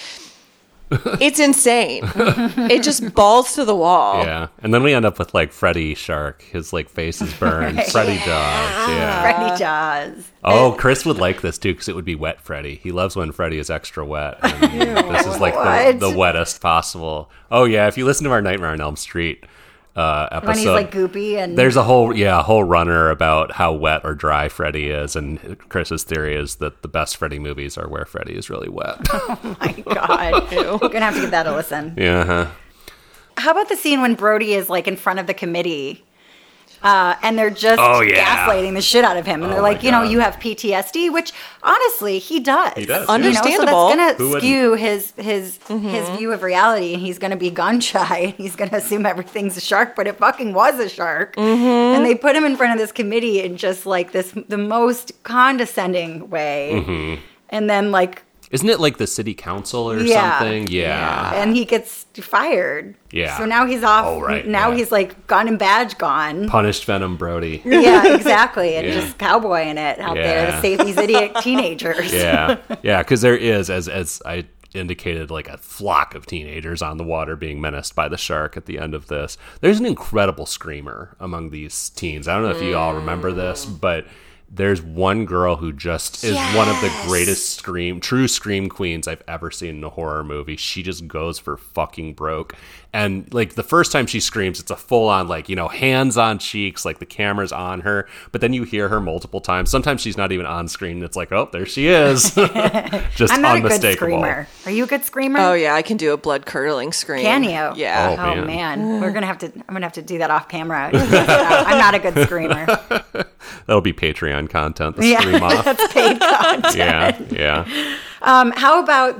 it's insane. It just balls to the wall. Yeah. And then we end up with like Freddy Shark. His like face is burned. Right. Freddy Jaws. Yeah. Freddy Jaws. Oh, Chris would like this too because it would be wet Freddy. He loves when Freddy is extra wet. And this is like the wettest possible. Oh yeah, if you listen to our Nightmare on Elm Street episode, when he's like goopy, and there's a whole runner about how wet or dry Freddy is, and Chris's theory is that the best Freddy movies are where Freddy is really wet. Oh my god, we're gonna have to give that a listen. Yeah. Huh? How about the scene when Brody is like in front of the committee? And they're just gaslighting the shit out of him. And they're like, you know, you have PTSD, which honestly, he does. He does. Understandable. So that's going to skew his view of reality. And he's going to be gun shy. He's going to assume everything's a shark, but it fucking was a shark. Mm-hmm. And they put him in front of this committee in just like the most condescending way. Mm-hmm. And then like, isn't it like the city council or something? Yeah. And he gets fired. Yeah. So now he's off. Oh, right. Now he's like gun and badge gone. Punished Venom Brody. Yeah, exactly. And just cowboying it out there to save these idiot teenagers. Yeah. Yeah, because there is, as I indicated, like a flock of teenagers on the water being menaced by the shark at the end of this. There's an incredible screamer among these teens. I don't know if you all remember this, but there's one girl who just is one of the greatest true scream queens I've ever seen in a horror movie. She just goes for fucking broke. And like the first time she screams, it's a full on, like, you know, hands on cheeks, like the camera's on her. But then you hear her multiple times. Sometimes she's not even on screen. It's like, oh, there she is. Just I'm not unmistakable. a good screamer. Are you a good screamer? Oh yeah, I can do a blood curdling scream. Can you? Yeah. Oh man. I'm gonna have to do that off camera. I'm not a good screamer. That'll be Patreon content. The scream off. That's paid content. Yeah. How about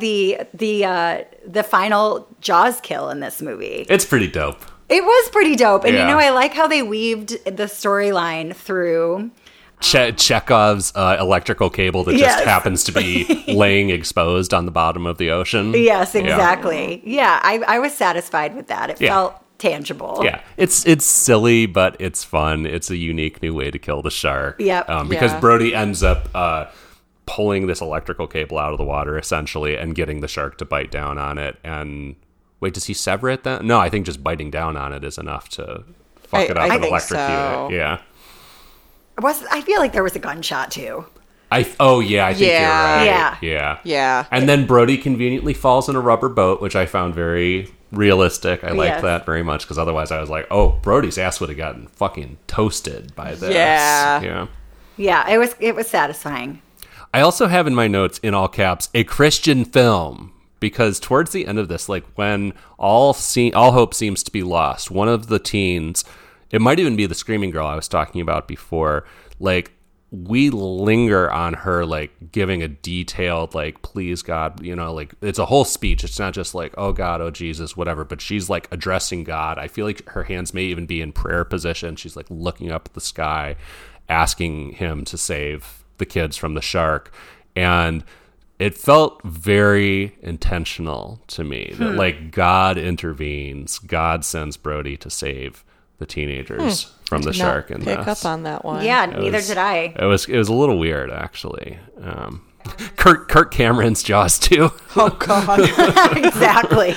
the final Jaws kill in this movie? It's pretty dope. It was pretty dope. And Yeah. you know, I like how they weaved the storyline through Chekhov's electrical cable that just happens to be laying exposed on the bottom of the ocean. Yes, exactly. Yeah, I was satisfied with that. It felt tangible. Yeah, it's silly, but it's fun. It's a unique new way to kill the shark. Yep. Because Brody ends up pulling this electrical cable out of the water, essentially, and getting the shark to bite down on it. And wait, does he sever it then? No, I think just biting down on it is enough to fuck it up and electrocute it. Yeah. I feel like there was a gunshot too. I think you're right. Yeah. And then Brody conveniently falls in a rubber boat, which I found very realistic. I liked that very much, because otherwise I was like, oh, Brody's ass would have gotten fucking toasted by this. Yeah, it was satisfying. I also have in my notes, in all caps, a Christian film, because towards the end of this, like when all hope seems to be lost, one of the teens, it might even be the screaming girl I was talking about before, like we linger on her, like giving a detailed, like, please God, like it's a whole speech. It's not just like, oh God, oh Jesus, whatever, but she's like addressing God. I feel like her hands may even be in prayer position. She's like looking up at the sky, asking him to save the kids from the shark. And it felt very intentional to me that like God intervenes. God sends Brody to save the teenagers from the shark in this. Pick up on that one. Yeah, neither did I. It was a little weird, actually. Kirk Cameron's Jaws 2. Oh God. Exactly.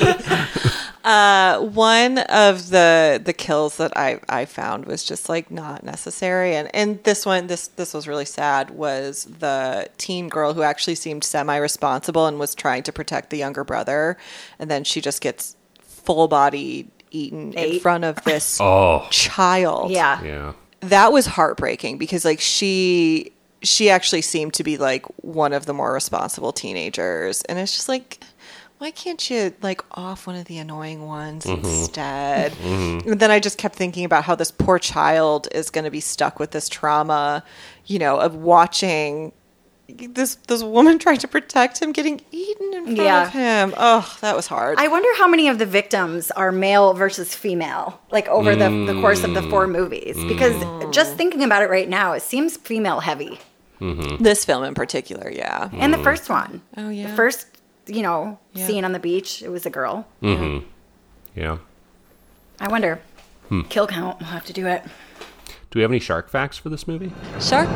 One of the kills that I found was just like not necessary, and this one this was really sad, was the teen girl who actually seemed semi-responsible and was trying to protect the younger brother, and then she just gets full body eaten in front of this child. Yeah. That was heartbreaking, because like she actually seemed to be like one of the more responsible teenagers, and it's just like, why can't you like off one of the annoying ones instead? And then I just kept thinking about how this poor child is going to be stuck with this trauma, of watching this woman trying to protect him getting eaten in front of him. Oh, that was hard. I wonder how many of the victims are male versus female, like over the course of the 4 movies. Because just thinking about it right now, it seems female heavy. This film in particular, yeah. And the first one. Oh, yeah. The first, scene on the beach, it was a girl. Yeah. I wonder. Kill count. We'll have to do it. Do we have any shark facts for this movie? Shark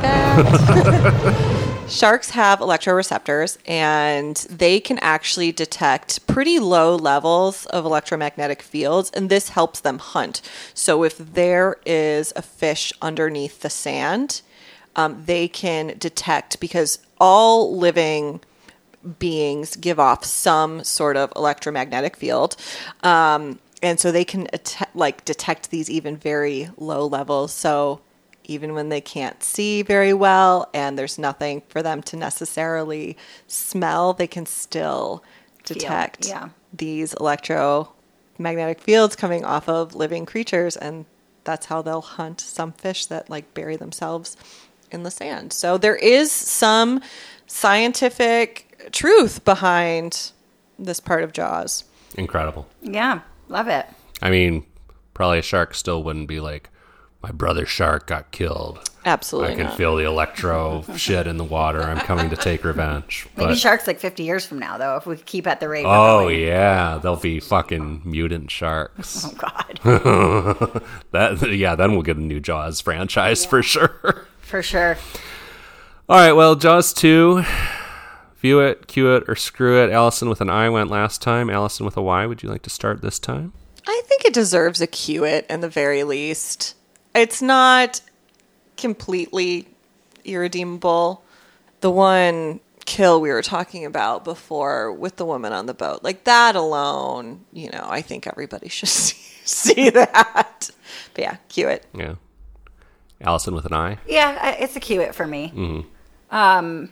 fact. Sharks have electroreceptors, and they can actually detect pretty low levels of electromagnetic fields, and this helps them hunt. So if there is a fish underneath the sand, they can detect, because all living beings give off some sort of electromagnetic field. And so they can detect these even very low levels. So even when they can't see very well and there's nothing for them to necessarily smell, they can still detect these electromagnetic fields coming off of living creatures. And that's how they'll hunt some fish that like bury themselves in the sand. So there is some scientific truth behind this part of Jaws. Incredible. Yeah. Love it. I mean, probably a shark still wouldn't be like, my brother shark got killed. Absolutely I can not. feel the electro shit in the water. I'm coming to take revenge. Maybe sharks like 50 years from now, though, if we keep at the rate. Oh, yeah. They'll be fucking mutant sharks. Oh, God. Then we'll get a new Jaws franchise for sure. For sure. All right, well, Jaws 2... View it, cue it, or screw it. Allison with an I went last time. Allison with a Y, would you like to start this time? I think it deserves a cue it in the very least. It's not completely irredeemable. The one kill we were talking about before with the woman on the boat, like that alone, I think everybody should see that. But yeah, cue it. Yeah. Allison with an I? Yeah, it's a cue it for me. Mm-hmm.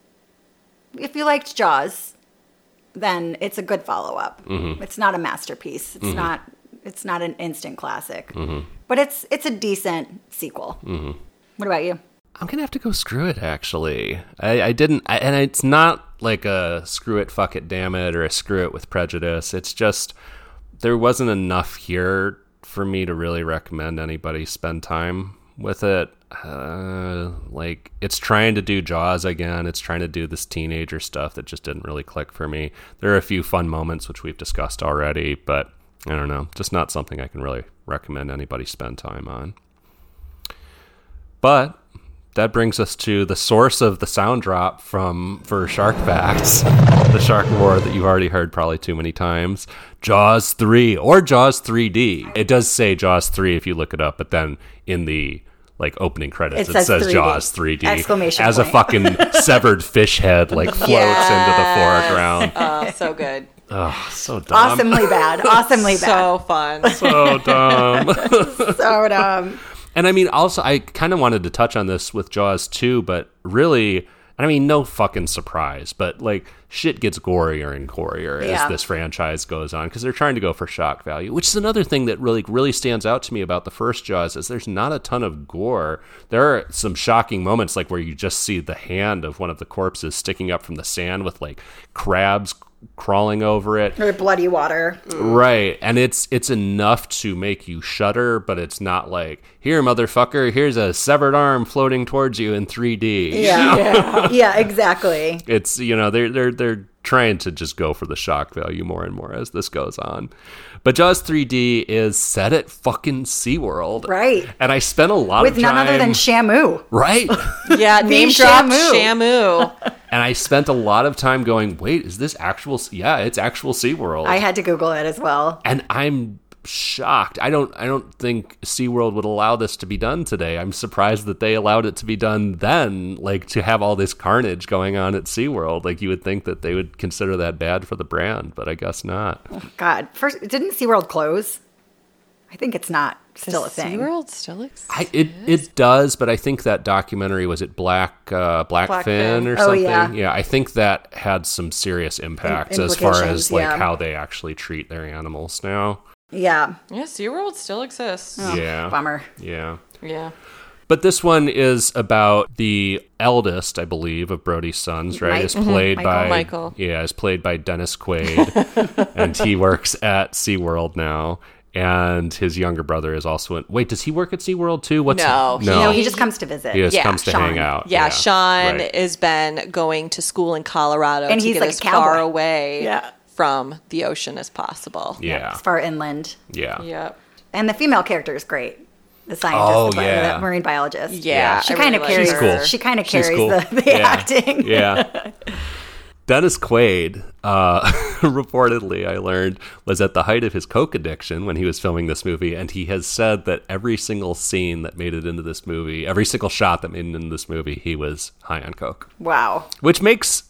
If you liked Jaws, then it's a good follow-up. Mm-hmm. It's not a masterpiece. It's not an instant classic. But it's a decent sequel. What about you? I'm going to have to go screw it, actually. I didn't... and it's not like a screw it, fuck it, damn it, or a screw it with prejudice. It's just there wasn't enough here for me to really recommend anybody spend time with it. Like, it's trying to do Jaws again. It's trying to do this teenager stuff that just didn't really click for me. There are a few fun moments, which we've discussed already, but I don't know. Just not something I can really recommend anybody spend time on. But that brings us to the source of the sound drop for Shark Facts, the Shark War that you've already heard probably too many times. Jaws 3 or Jaws 3D. It does say Jaws 3 if you look it up, but then in the opening credits it says 3D. Jaws 3D exclamation as point. a fucking severed fish head floats into the foreground. Oh, so good. Oh, so dumb. Awesomely bad. So fun. So dumb. So dumb. And I mean, also, I kind of wanted to touch on this with Jaws 2, but really, I mean, no fucking surprise, but shit gets gorier and gorier as this franchise goes on, because they're trying to go for shock value, which is another thing that really stands out to me about the first Jaws, is there's not a ton of gore. There are some shocking moments, where you just see the hand of one of the corpses sticking up from the sand with crabs crawling over it, or bloody water, right? And it's enough to make you shudder, but it's not here, motherfucker, here's a severed arm floating towards you in 3D. Yeah, exactly. It's they're trying to just go for the shock value more and more as this goes on. But Jaws 3D is set at fucking SeaWorld, right? And I spent a lot of time with none other than Shamu, right? Yeah, name drop Shamu. And I spent a lot of time going, wait, is this actual? Yeah, it's actual SeaWorld. I had to Google it as well. And I'm shocked. I don't think SeaWorld would allow this to be done today. I'm surprised that they allowed it to be done then, to have all this carnage going on at SeaWorld. You would think that they would consider that bad for the brand, but I guess not. Oh, God. First, didn't SeaWorld close? I think it's not still a thing. SeaWorld still exists? It does, but I think that documentary, was it Blackfin or something? Yeah, I think that had some serious impacts as far as how they actually treat their animals now. Yeah. Yeah, SeaWorld still exists. Oh, yeah. Bummer. Yeah. Yeah. But this one is about the eldest, I believe, of Brody's sons, right? Is played by Michael. Yeah, is played by Dennis Quaid, and he works at SeaWorld now. And his younger brother is also in. Wait, does he work at SeaWorld too? No, he just comes to visit. He just comes to hang out. Yeah, Sean has been going to school in Colorado, and he's get as far away from the ocean as possible. Yeah. As far inland. Yeah. Yep. And the female character is great. The scientist, the marine biologist. Yeah. She kind of carries. She's cool. She kind of carries the acting. Yeah. Dennis Quaid, reportedly, I learned, was at the height of his coke addiction when he was filming this movie, and he has said that every single scene that made it into this movie, every single shot that made it into this movie, he was high on coke. Wow. Which makes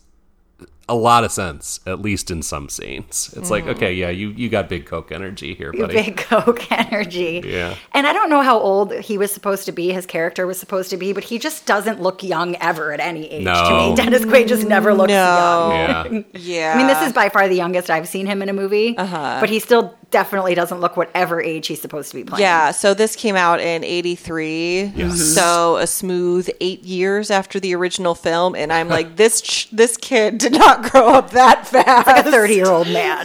a lot of sense, at least in some scenes. It's okay, yeah, you got big coke energy here, buddy. Big coke energy. Yeah. And I don't know how old he was supposed to be, his character was supposed to be, but he just doesn't look young ever at any age to me. Dennis Quaid just never looks young. Yeah. I mean, this is by far the youngest I've seen him in a movie, but he still definitely doesn't look whatever age he's supposed to be playing. Yeah, so this came out in 83, so a smooth 8 years after the original film, and I'm like, this kid did not grow up that fast. Like a 30-year-old man.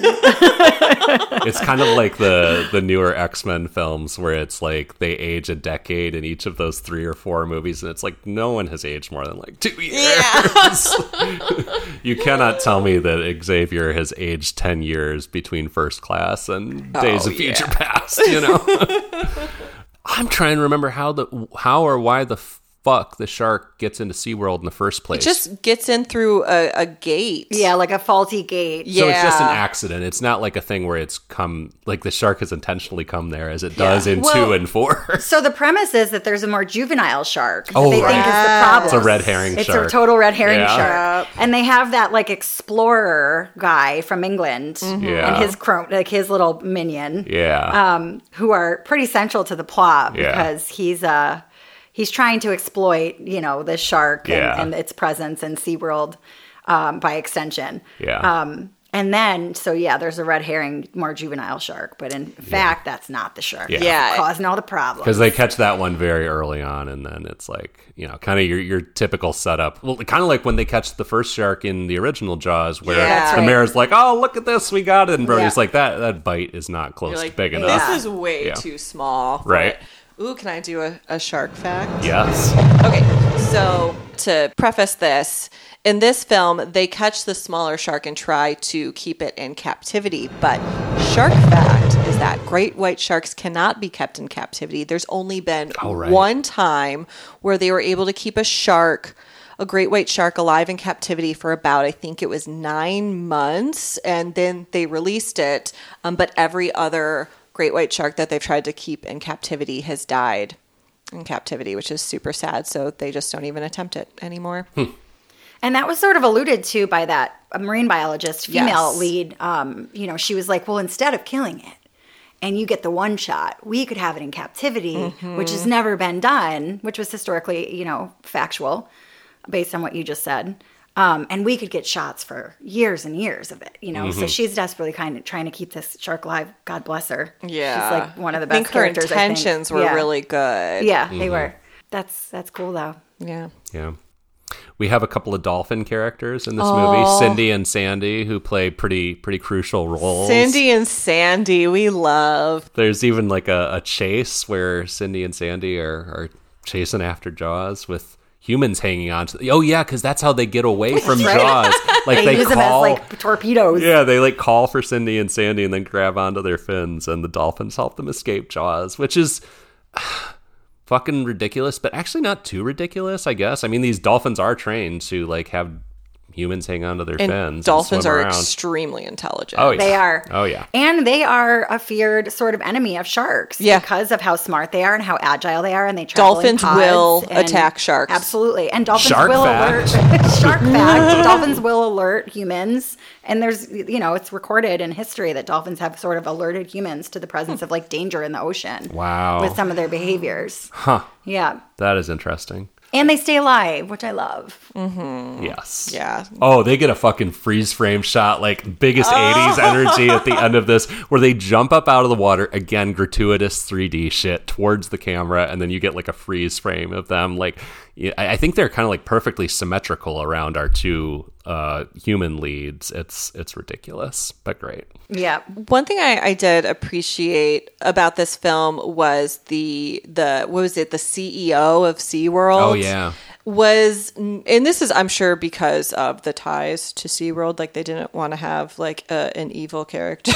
It's kind of like the newer X-Men films where it's they age a decade in each of those 3 or 4 movies, and it's no one has aged more than 2 years. Yeah. You cannot tell me that Xavier has aged 10 years between First Class and Days of Future Past, I'm trying to remember how or why the fuck the shark gets into SeaWorld in the first place. It just gets in through a gate. Yeah, like a faulty gate. So it's just an accident. It's not like a thing where it's the shark has intentionally come there as it does in 2 and 4. So the premise is that there's a more juvenile shark that they think is the problem. It's a red herring shark. It's a total red herring shark. And they have that explorer guy from England and his little minion. Yeah. Who are pretty central to the plot because he's trying to exploit, the shark and its presence in SeaWorld by extension. Yeah. And then, there's a red herring, more juvenile shark. But in fact, that's not the shark. Yeah. Causing all the problems. Because they catch that one very early on, and then it's kind of your typical setup. Well, kind of like when they catch the first shark in the original Jaws, where the mayor's like, oh, look at this, we got it. And Brody's like, that bite is not close to big enough. This is way too small. Right. Ooh, can I do a shark fact? Yes. Okay, so to preface this, in this film, they catch the smaller shark and try to keep it in captivity. But shark fact is that great white sharks cannot be kept in captivity. There's only been one time where they were able to keep a great white shark alive in captivity for about, I think it was 9 months, and then they released it. But every other great white shark that they've tried to keep in captivity has died in captivity, which is super sad. So they just don't even attempt it anymore. And that was sort of alluded to by that marine biologist, female Yes. lead. She was like, well, instead of killing it and you get the one shot, we could have it in captivity, which has never been done, which was historically, factual based on what you just said. And we could get shots for years and years of it, So she's desperately kind of trying to keep this shark alive. God bless her. Yeah. She's like one of the I think best her characters. intentions were really good. Yeah, they were. That's cool though. Yeah. Yeah. We have a couple of dolphin characters in this movie, Cindy and Sandy, who play pretty crucial roles. Cindy and Sandy, we love. There's even like a chase where Cindy and Sandy are chasing after Jaws with humans hanging on to. Oh yeah, because that's how they get away from Jaws. Like They use them as like torpedoes. Yeah, they like call for Cindy and Sandy and then grab onto their fins, and the dolphins help them escape Jaws, which is fucking ridiculous, but actually not too ridiculous, I guess. I mean, these dolphins are trained to like have humans hang onto their fins. Dolphins and swim are around. extremely intelligent. Oh, yeah. They are. Oh, yeah. And they are a feared sort of enemy of sharks because of how smart they are and how agile they are. And they travel Dolphins in pods will and- attack sharks. Absolutely. And dolphins Shark will fact. alert. Shark fact. Dolphins will alert humans. And there's, it's recorded in history that dolphins have sort of alerted humans to the presence of like danger in the ocean. Wow. With some of their behaviors. Huh. Yeah. That is interesting. And they stay alive, which I love. Yes. Yeah. Oh, they get a fucking freeze frame shot, like biggest 80s energy at the end of this, where they jump up out of the water, again, gratuitous 3D shit towards the camera, and then you get like a freeze frame of them. Like, I think they're kind of like perfectly symmetrical around our two human leads. It's ridiculous, but great. Yeah. One thing I did appreciate about this film was the what was it, the CEO of SeaWorld? Oh, yeah. And this is, I'm sure, because of the ties to SeaWorld. Like, they didn't want to have like an evil character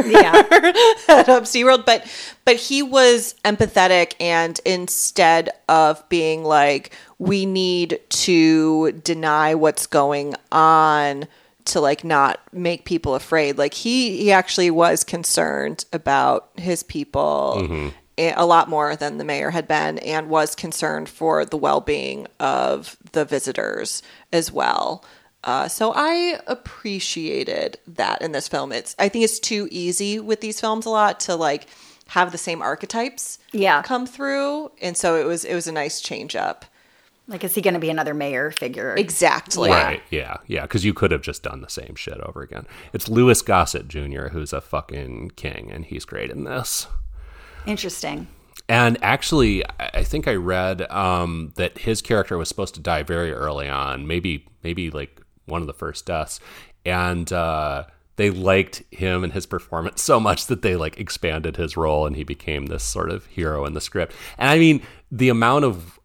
head up SeaWorld, but he was empathetic, and instead of being like, we need to deny what's going on to like not make people afraid, like he actually was concerned about his people a lot more than the mayor had been, and was concerned for the well-being of the visitors as well. So I appreciated that in this film. I think it's too easy with these films a lot to like have the same archetypes come through, and so it was a nice change up. Like, is he going to be another mayor figure? Exactly. Right, yeah, because you could have just done the same shit over again. It's Louis Gossett Jr., who's a fucking king, and he's great in this. Interesting. And actually, I think I read that his character was supposed to die very early on, maybe like one of the first deaths, and they liked him and his performance so much that they like expanded his role, and he became this sort of hero in the script. And I mean, the amount of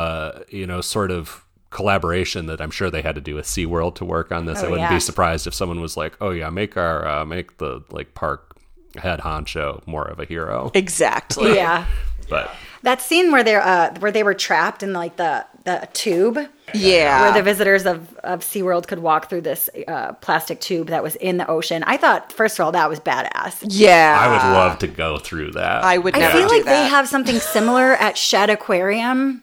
sort of collaboration that I'm sure they had to do with SeaWorld to work on this, I wouldn't be surprised if someone was like, oh yeah, make the like park head honcho more of a hero. Exactly. Yeah. But that scene where they were trapped in like the tube. Yeah. Where the visitors of SeaWorld could walk through this plastic tube that was in the ocean. I thought, first of all, that was badass. Yeah. I would love to go through that. I would never I feel do like that. they have something similar at Shed Aquarium.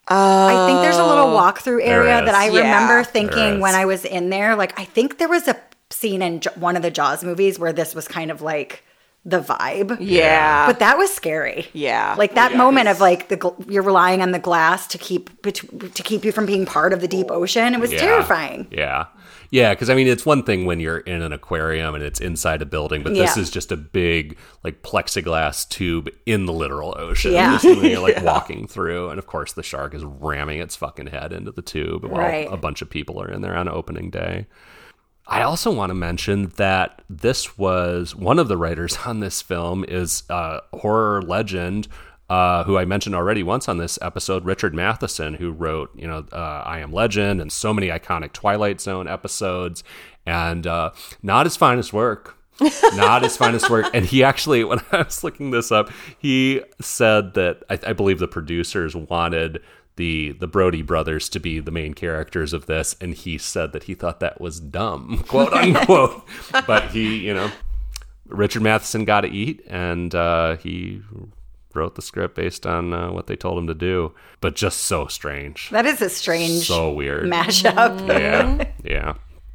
I think there's a little walkthrough area is. that I Yeah. remember There thinking is. when I was in there. Like, I think there was a scene in one of the Jaws movies where this was kind of like the vibe. Yeah. But that was scary. Yeah. Like that moment of like you're relying on the glass to keep you from being part of the deep ocean. It was terrifying. Yeah. Yeah, because I mean, it's one thing when you're in an aquarium and it's inside a building, but this is just a big like plexiglass tube in the literal ocean. Yeah. You're like walking through, and of course the shark is ramming its fucking head into the tube while a bunch of people are in there on opening day. I also want to mention that this was one of the writers on this film is a horror legend, who I mentioned already once on this episode, Richard Matheson, who wrote, I Am Legend and so many iconic Twilight Zone episodes, and not his finest work. Not his finest work. And he actually, when I was looking this up, he said that I believe the producers wanted the Brody brothers to be the main characters of this, and he said that he thought that was dumb, quote unquote. But Richard Matheson got to eat, and he wrote the script based on what they told him to do. But just so strange. That is a strange, so weird mashup. Yeah.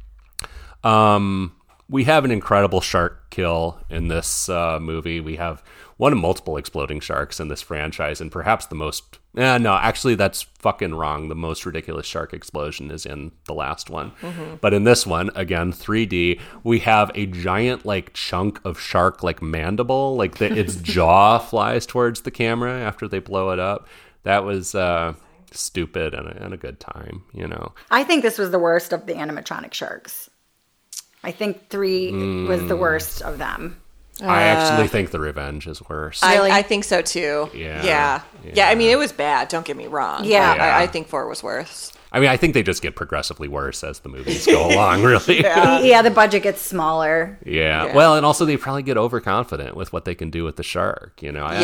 We have an incredible shark kill in this movie. We have one of multiple exploding sharks in this franchise, and perhaps the most... no, actually, that's fucking wrong. The most ridiculous shark explosion is in the last one. Mm-hmm. But in this one, again, 3D, we have a giant, chunk of shark, mandible. Its jaw flies towards the camera after they blow it up. That was... stupid and a good time, I think this was the worst of the animatronic sharks. I think 3 was the worst of them. I actually think The Revenge is worse. Really? I think so too. Yeah. I mean, it was bad. Don't get me wrong. Yeah. I think 4 was worse. I mean, I think they just get progressively worse as the movies go along, really. Yeah, the budget gets smaller. Yeah. Well, and also they probably get overconfident with what they can do with the shark,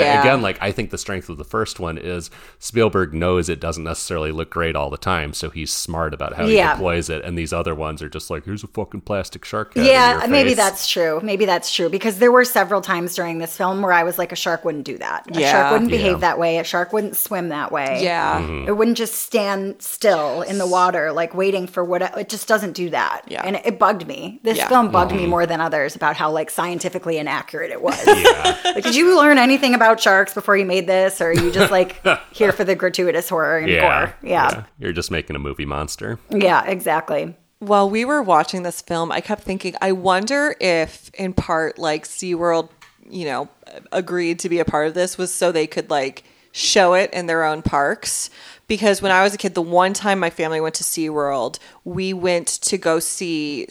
I think the strength of the first one is Spielberg knows it doesn't necessarily look great all the time, so he's smart about how he deploys it, and these other ones are just here's a fucking plastic shark head in your face. Maybe that's true, because there were several times during this film where I was like, a shark wouldn't do that. A shark wouldn't behave that way. A shark wouldn't swim that way. Yeah. Mm-hmm. It wouldn't just stand still in the water, waiting for it just doesn't do that. Yeah. And it bugged me. This film bugged me more than others about how scientifically inaccurate it was. Did you learn anything about sharks before you made this, or are you just here for the gratuitous horror and gore? Yeah. You're just making a movie monster. Yeah, exactly. While we were watching this film, I kept thinking, I wonder if in part SeaWorld, agreed to be a part of this was so they could show it in their own parks. Because when I was a kid, the one time my family went to SeaWorld, we went to go see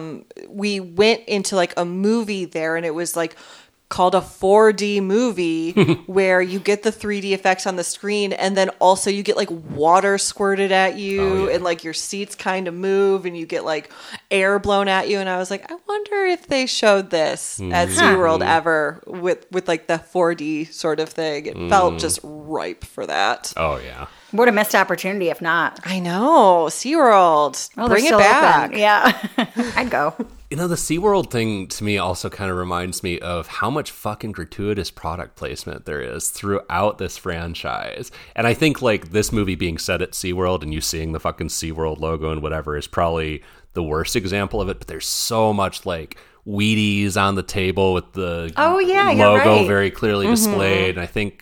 we went into a movie there, and it was called a 4D movie where you get the 3D effects on the screen, and then also you get water squirted at you, and your seats kind of move, and you get air blown at you. And I was I wonder if they showed this at SeaWorld ever with the 4D sort of thing. It felt just ripe for that. Oh yeah. What a missed opportunity if not. I know. SeaWorld. Bring it back. Open. Yeah. I'd go. The SeaWorld thing to me also kind of reminds me of how much fucking gratuitous product placement there is throughout this franchise. And I think this movie being set at SeaWorld and you seeing the fucking SeaWorld logo and whatever is probably the worst example of it. But there's so much Wheaties on the table with the logo very clearly displayed. And I think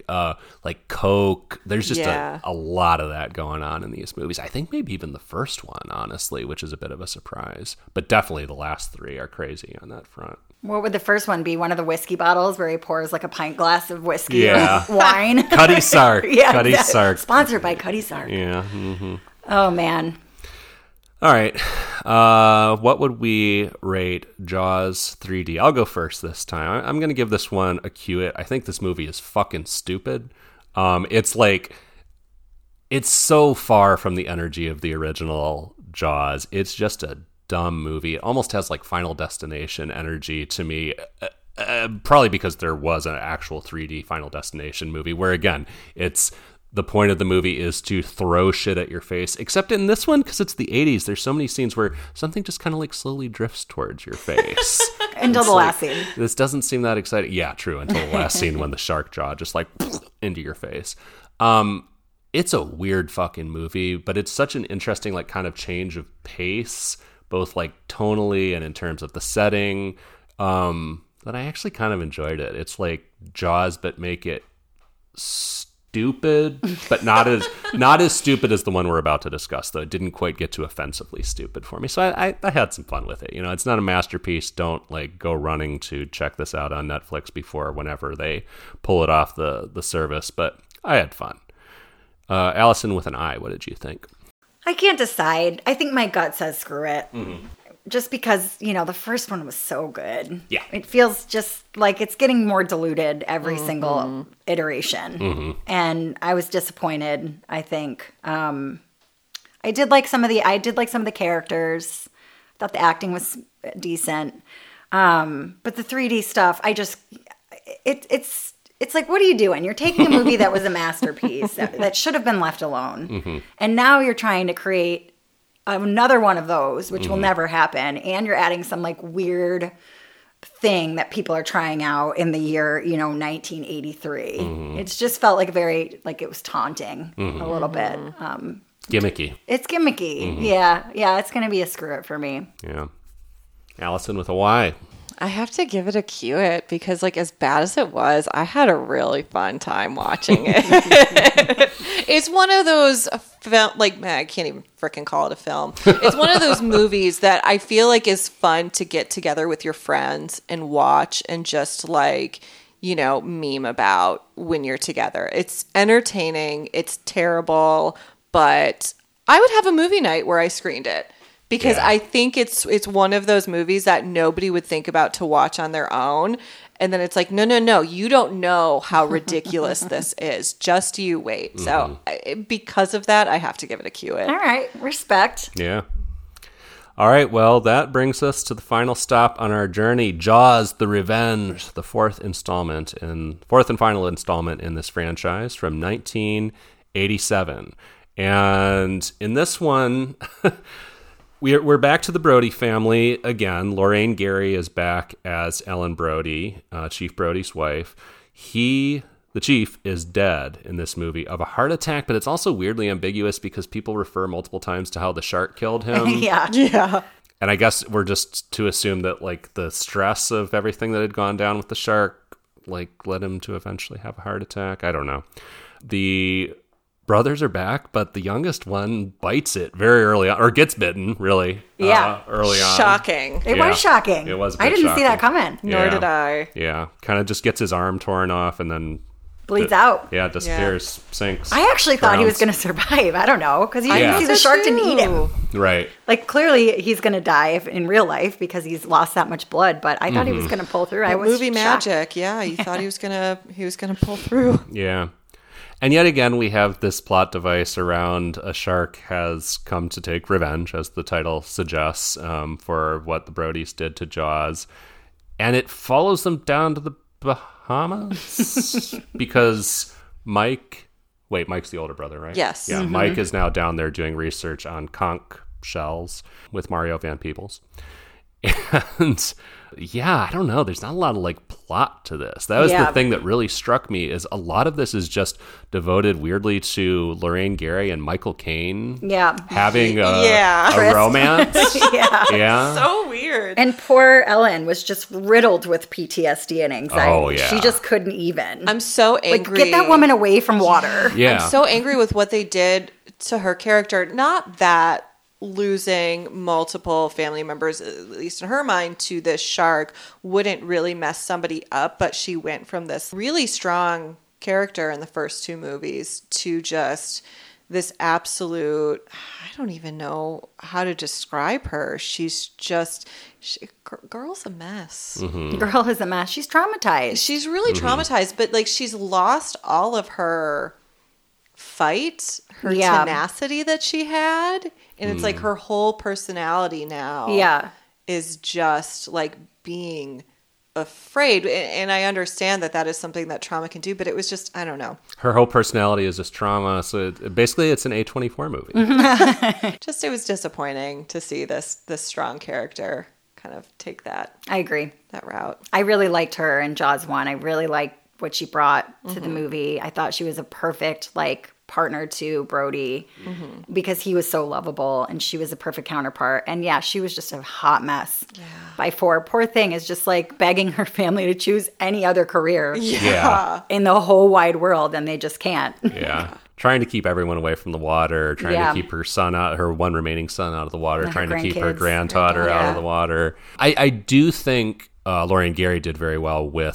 Coke, there's just a lot of that going on in these movies. I think maybe even the first one, honestly, which is a bit of a surprise. But definitely the last 3 are crazy on that front. What would the first one be? One of the whiskey bottles where he pours a pint glass of whiskey or wine? Cutty Sark. Cutty Sark. Sponsored by Cutty Sark. Yeah. Mm-hmm. Oh, man. All right. What would we rate Jaws 3D? I'll go first this time. I'm going to give this one a Q-it. I think this movie is fucking stupid. It's it's so far from the energy of the original Jaws. It's just a dumb movie. It almost has Final Destination energy to me. Probably because there was an actual 3D Final Destination movie where, again, the point of the movie is to throw shit at your face. Except in this one, because it's the 80s, there's so many scenes where something just kind of slowly drifts towards your face. Until the last scene. This doesn't seem that exciting. Yeah, true. Until the last scene when the shark jaw just into your face. It's a weird fucking movie, but it's such an interesting kind of change of pace, both tonally and in terms of the setting, that I actually kind of enjoyed it. It's Jaws, but make it stupid, but not as stupid as the one we're about to discuss, though. It didn't quite get to offensively stupid for me. So I had some fun with it. It's not a masterpiece. Don't go running to check this out on Netflix before whenever they pull it off the service, but I had fun. Allison with an I, what did you think? I can't decide. I think my gut says screw it. Mm-hmm. just because, the first one was so good. Yeah. It feels just like it's getting more diluted every single iteration. And I was disappointed, I think. I did like some of the characters. I thought the acting was decent. But the 3D stuff, it's like, what are you doing? You're taking a movie that was a masterpiece that should have been left alone. And now you're trying to create another one of those, which will never happen. And you're adding some like weird thing that people are trying out in the year, 1983. It just felt like it was taunting a little bit. Gimmicky. It's gimmicky. Yeah. It's going to be a screw it for me. Yeah. Allison with a Y. I have to give it a cue it because, like, as bad as it was, I had a really fun time watching it. It's one of those I can't even freaking call it a film. It's one of those movies that I feel like is fun to get together with your friends and watch and just meme about when you're together. It's entertaining. It's terrible, but I would have a movie night where I screened it. Because I think it's one of those movies that nobody would think about to watch on their own. And then it's like, no, you don't know how ridiculous this is. Just you wait. So because of that, I have to give it a cue it. All right. Respect. Yeah. All right. Well, that brings us to the final stop on our journey. Jaws: The Revenge, the fourth and final installment in this franchise from 1987. And in this one... We're back to the Brody family again. Lorraine Gary is back as Ellen Brody, Chief Brody's wife. The chief, is dead in this movie of a heart attack, but it's also weirdly ambiguous because people refer multiple times to how the shark killed him. Yeah. And I guess we're just to assume that like the stress of everything that had gone down with the shark led him to eventually have a heart attack. I don't know. The brothers are back, but the youngest one bites it very early on, or gets bitten, really. Yeah. Early on. Shocking. It was shocking. It was a bit I didn't shocking. see that coming. Nor did I. Yeah. Kind of just gets his arm torn off and then... Bleeds out. Yeah, disappears, sinks. I actually thought he was drowns. going to survive. I don't know, because you didn't Yeah. see the shark didn't eat him. Right. Like, clearly he's going to die in real life because he's lost that much blood, but I thought he was going to pull through. I was Movie shocked. magic. Yeah, you thought he was gonna pull through. Yeah. And yet again, we have this plot device around a shark has come to take revenge, as the title suggests, for what the Brodies did to Jaws. And it follows them down to the Bahamas because Mike's the older brother, right? Yes. Yeah, Mike is now down there doing research on conch shells with Mario Van Peebles. And yeah, I don't know. There's not a lot of plot to this. That was the thing that really struck me is a lot of this is just devoted weirdly to Lorraine Gary and Michael Caine having a romance. Yeah. So weird. And poor Ellen was just riddled with PTSD and anxiety. Oh, yeah. She just couldn't even. I'm so angry. Get that woman away from water. Yeah. I'm so angry with what they did to her character. Not that losing multiple family members, at least in her mind, to this shark wouldn't really mess somebody up, but she went from this really strong character in the first two movies to just this absolute, I don't even know how to describe her. She's just, girl's a mess. Girl is a mess. She's traumatized. She's really traumatized, but she's lost all of her fight, her tenacity that she had. And it's like her whole personality now is just being afraid. And I understand that is something that trauma can do, but it was just, I don't know. Her whole personality is just trauma. So basically it's an A24 movie. It was disappointing to see this strong character kind of take that. I agree. That route. I really liked her in Jaws 1. I really liked what she brought to the movie. I thought she was a perfect partner to Brody because he was so lovable and she was a perfect counterpart. And she was just a hot mess by 4. Poor thing is just begging her family to choose any other career in the whole wide world, and they just can't. Yeah. Trying to keep everyone away from the water, trying to keep her one remaining son out of the water, trying to keep her granddaughter out of the water. I do think Lorraine Gary did very well with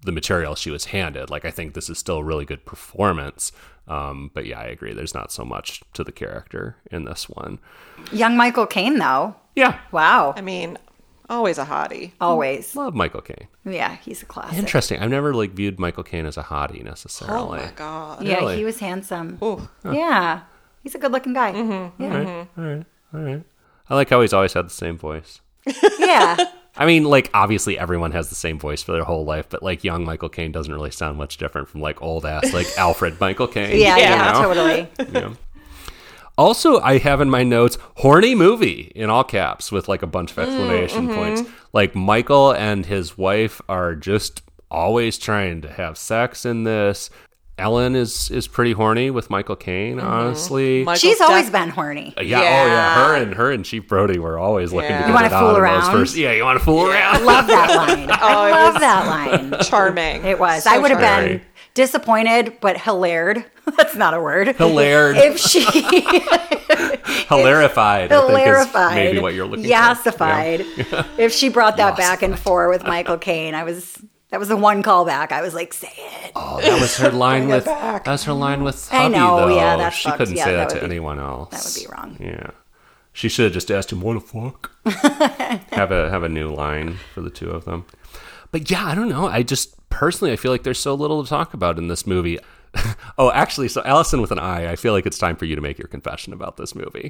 the material she was handed. Like, I think this is still a really good performance. But yeah, I agree. There's not so much to the character in this one. Young Michael Caine, though. Yeah. Wow. I mean, always a hottie. Always. Love Michael Caine. Yeah, he's a classic. Interesting. I've never like viewed Michael Caine as a hottie necessarily. Oh my God. Yeah, Really? he was handsome. Ooh. Yeah. He's a good-looking guy. All right. I like how he's always had the same voice. Yeah. I mean, like, obviously everyone has the same voice for their whole life, but like young Michael Caine doesn't really sound much different from like old ass like Alfred Michael Caine. Yeah, you know? totally. Yeah. Also, I have in my notes, horny movie in all caps with like a bunch of exclamation points. Like, Michael and his wife are just always trying to have sex in this. Ellen is pretty horny with Michael Caine, honestly. Michael's She's always been horny. Yeah, oh yeah, her and Chief Brody were always looking to Yeah. get You wanna it on fool in those around? first. Yeah, you want to fool I around? love that line. I it love was that line. charming. It was. So I would have charming. been disappointed, but hilared. That's not a word. Hilared. If she Hilarified, I think is hilarified, maybe what you're looking for. yassified. If she brought that back and Yassified. forth with Michael Caine, that was the one callback. I was like, say it. Oh, that was her line with back. that was her line with I hubby, know, though. yeah, that she sucks. couldn't Yeah, say that that to would be- anyone else. That would be wrong. Yeah. She should have just asked him, "Wanna fuck?" have a new line for the two of them. But yeah, I don't know. I just personally I feel like there's so little to talk about in this movie. Oh, actually, so Allison with an I feel like it's time for you to make your confession about this movie.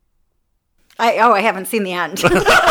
I haven't seen the end.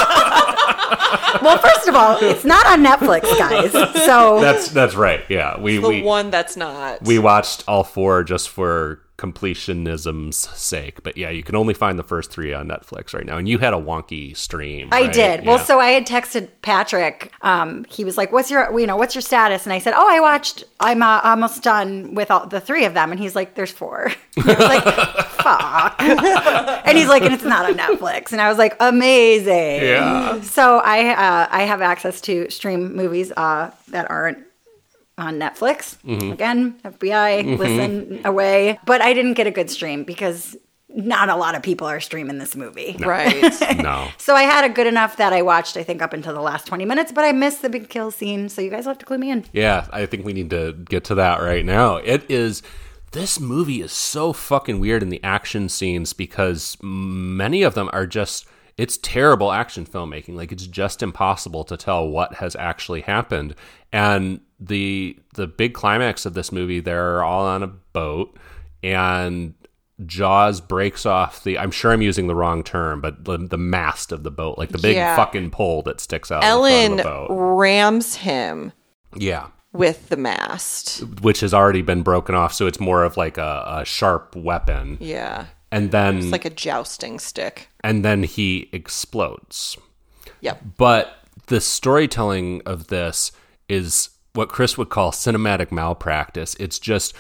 Well, first of all, it's not on Netflix, guys. So That's right. Yeah, the one that's not. we watched all four just for completionism's sake. But yeah, you can only find the first three on Netflix right now. And you had a wonky stream. I right? did. Well, Yeah. so I had texted Patrick. He was like, "What's your status?" And I said, "Oh, I watched. I'm almost done with all the three of them." And he's like, "There's 4." And I was like, "Fuck." And he's like, "And it's not on Netflix." And I was like, "Amazing." Yeah. So I have access to stream movies that aren't on Netflix. Again, FBI, listen away. But I didn't get a good stream because not a lot of people are streaming this movie. Right. No. So I had a good enough that I watched, I think, up until the last 20 minutes, but I missed the big kill scene. So you guys will have to clue me in. Yeah, I think we need to get to that right now. This movie is so fucking weird in the action scenes because many of them are just, it's terrible action filmmaking. Like, it's just impossible to tell what has actually happened. And the big climax of this movie, they're all on a boat and Jaws breaks off I'm sure I'm using the wrong term, but the mast of the boat, like the big fucking pole that sticks out in front Ellen of the boat. rams him Yeah. with the mast. Which has already been broken off, so it's more of like a sharp weapon. Yeah. And then It's like a jousting stick. and then he explodes. Yep. But the storytelling of this is what Chris would call cinematic malpractice. It's just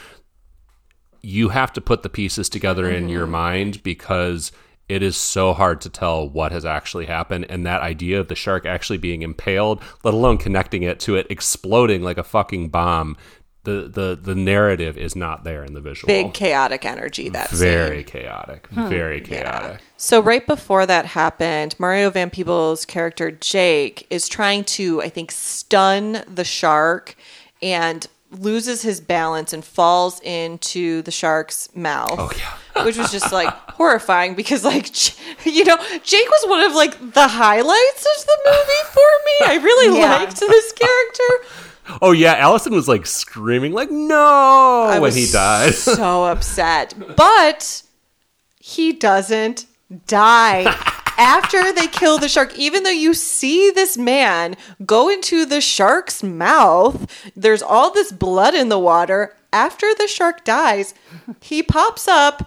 you have to put the pieces together in your mind because it is so hard to tell what has actually happened, and that idea of the shark actually being impaled, let alone connecting it to it exploding like a fucking bomb, the narrative is not there in the visual. Big chaotic energy, that Very scene. chaotic. Very chaotic. So right before that happened, Mario Van Peebles' character Jake is trying to, I think, stun the shark and loses his balance and falls into the shark's mouth. Oh, yeah. Which was just like horrifying because, like, Jake was one of like the highlights of the movie for me. I really Yeah. liked this character. Oh yeah, Allison was like screaming like no I when was he died. so upset. But he doesn't die. After they kill the shark, even though you see this man go into the shark's mouth, there's all this blood in the water. After the shark dies, he pops up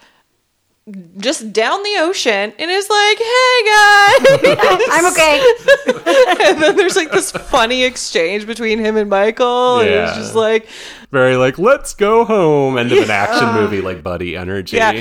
just down the ocean and is like, "Hey guys, I'm okay. And then there's like this funny exchange between him and Michael, and Yeah. it's just like, Very like let's go home. End of an action movie like buddy energy. yeah,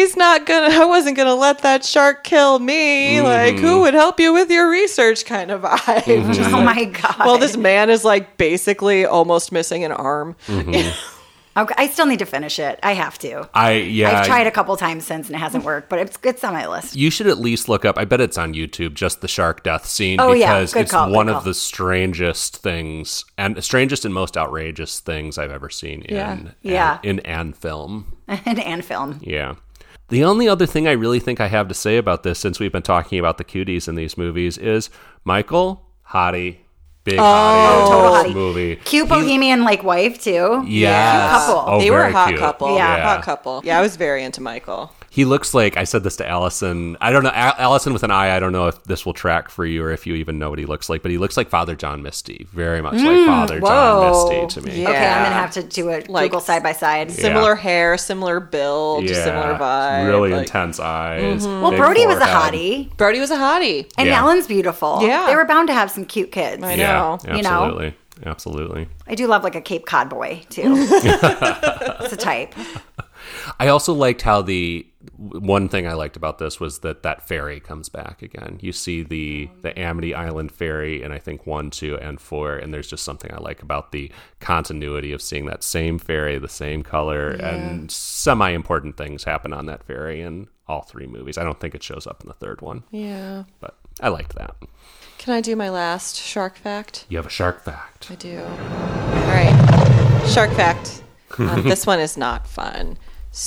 I wasn't gonna let that shark kill me. Like, who would help you with your research kind of vibe. Just Oh like, my God. well, this man is like basically almost missing an arm. Okay, I still need to finish it. I have to. I've tried a couple times since and it hasn't worked, but it's on my list. You should at least look up, I bet it's on YouTube, just the shark death scene, Oh, yeah. because Good it's call, one good of the strangest things, and strangest and most outrageous things I've ever seen in an film. And film. Yeah. The only other thing I really think I have to say about this, since we've been talking about the cuties in these movies, is Michael, hottie. Big hottie in total this hottie. movie. Cute bohemian like wife too. Yes. Cute couple. Oh, They were a very hot cute. couple. Yeah. Hot couple. Yeah, I was very into Michael. He looks like, I said this to Allison, I don't know, Allison with an I don't know if this will track for you or if you even know what he looks like, but he looks like Father John Misty. Very much like Father John Misty to me. Yeah. Okay, I'm gonna have to do a Like, Google side by side. Similar hair, similar build, similar vibe. Really like- intense eyes. Well, big Brody was a forehead. hottie, Brody was a hottie. and Yeah. Alan's beautiful. Yeah. They were bound to have some cute kids. I Yeah, know. You know? absolutely. Absolutely. I do love like a Cape Cod boy too. It's a type. I also liked how one thing I liked about this was that ferry comes back again. You see the Amity Island ferry in I think 1, 2, and 4, and there's just something I like about the continuity of seeing that same ferry, the same color, and semi-important things happen on that ferry in all 3 movies. I don't think it shows up in the 3rd one, Yeah. but I liked that. Can I do my last shark fact? You have a shark fact. I do. All right. Shark fact. This one is not fun.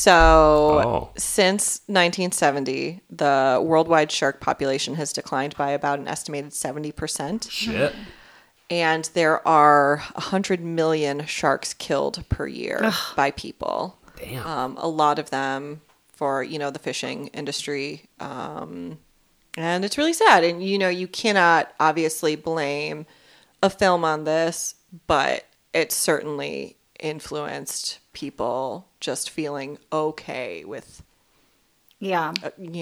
So, since 1970, the worldwide shark population has declined by about an estimated 70%. Shit. And there are 100 million sharks killed per year by people. Damn. A lot of them for, the fishing industry. And it's really sad. And, you cannot obviously blame a film on this, but it certainly influenced people just feeling okay with, Yeah.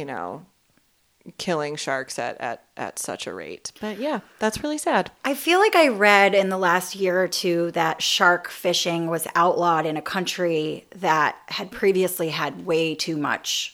killing sharks at such a rate. But yeah, that's really sad. I feel like I read in the last year or two that shark fishing was outlawed in a country that had previously had way too much,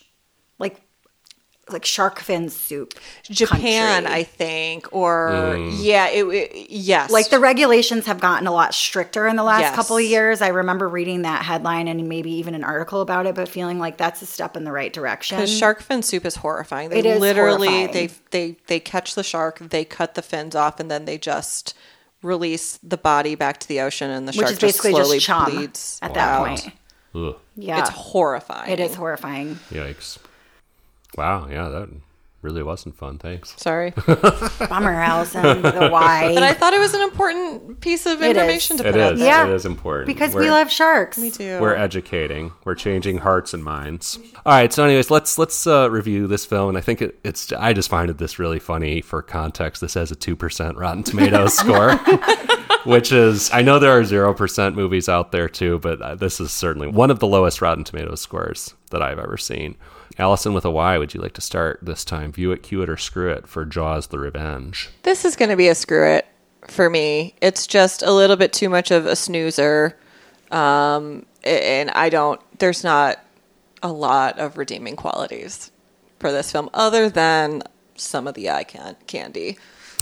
like shark fin soup. Japan, country. I think, or yes. Like the regulations have gotten a lot stricter in the last Yes. couple of years. I remember reading that headline and maybe even an article about it, but feeling like that's a step in the right direction. Because shark fin soup is horrifying. They It is literally horrifying. they catch the shark, they cut the fins off, and then they just release the body back to the ocean, and the Which shark is basically just slowly just chum bleeds at that out. point. Ugh. Yeah. It's horrifying. It is horrifying. Yikes. Wow, yeah, that really wasn't fun. Thanks. Sorry. Bummer, Allison. The why. But I thought it was an important piece of It information is. to It put out is. there. Yeah. It is important. Because we love sharks. Me too. We're educating. We're changing hearts and minds. All right. So, anyways, let's review this film. And I think it's. I just find this really funny for context. This has a 2% Rotten Tomatoes score, which is. I know there are 0% movies out there too, but this is certainly one of the lowest Rotten Tomatoes scores that I've ever seen. Allison with a Y, would you like to start this time? View it, cue it, or screw it for Jaws: The Revenge. This is going to be a screw it for me. It's just a little bit too much of a snoozer. And there's not a lot of redeeming qualities for this film other than some of the eye candy.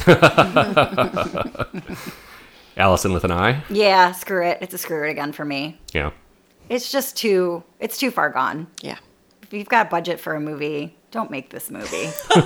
Allison with an I? Yeah, screw it. It's a screw it again for me. Yeah. It's too far gone. Yeah. If you've got budget for a movie, don't make this movie.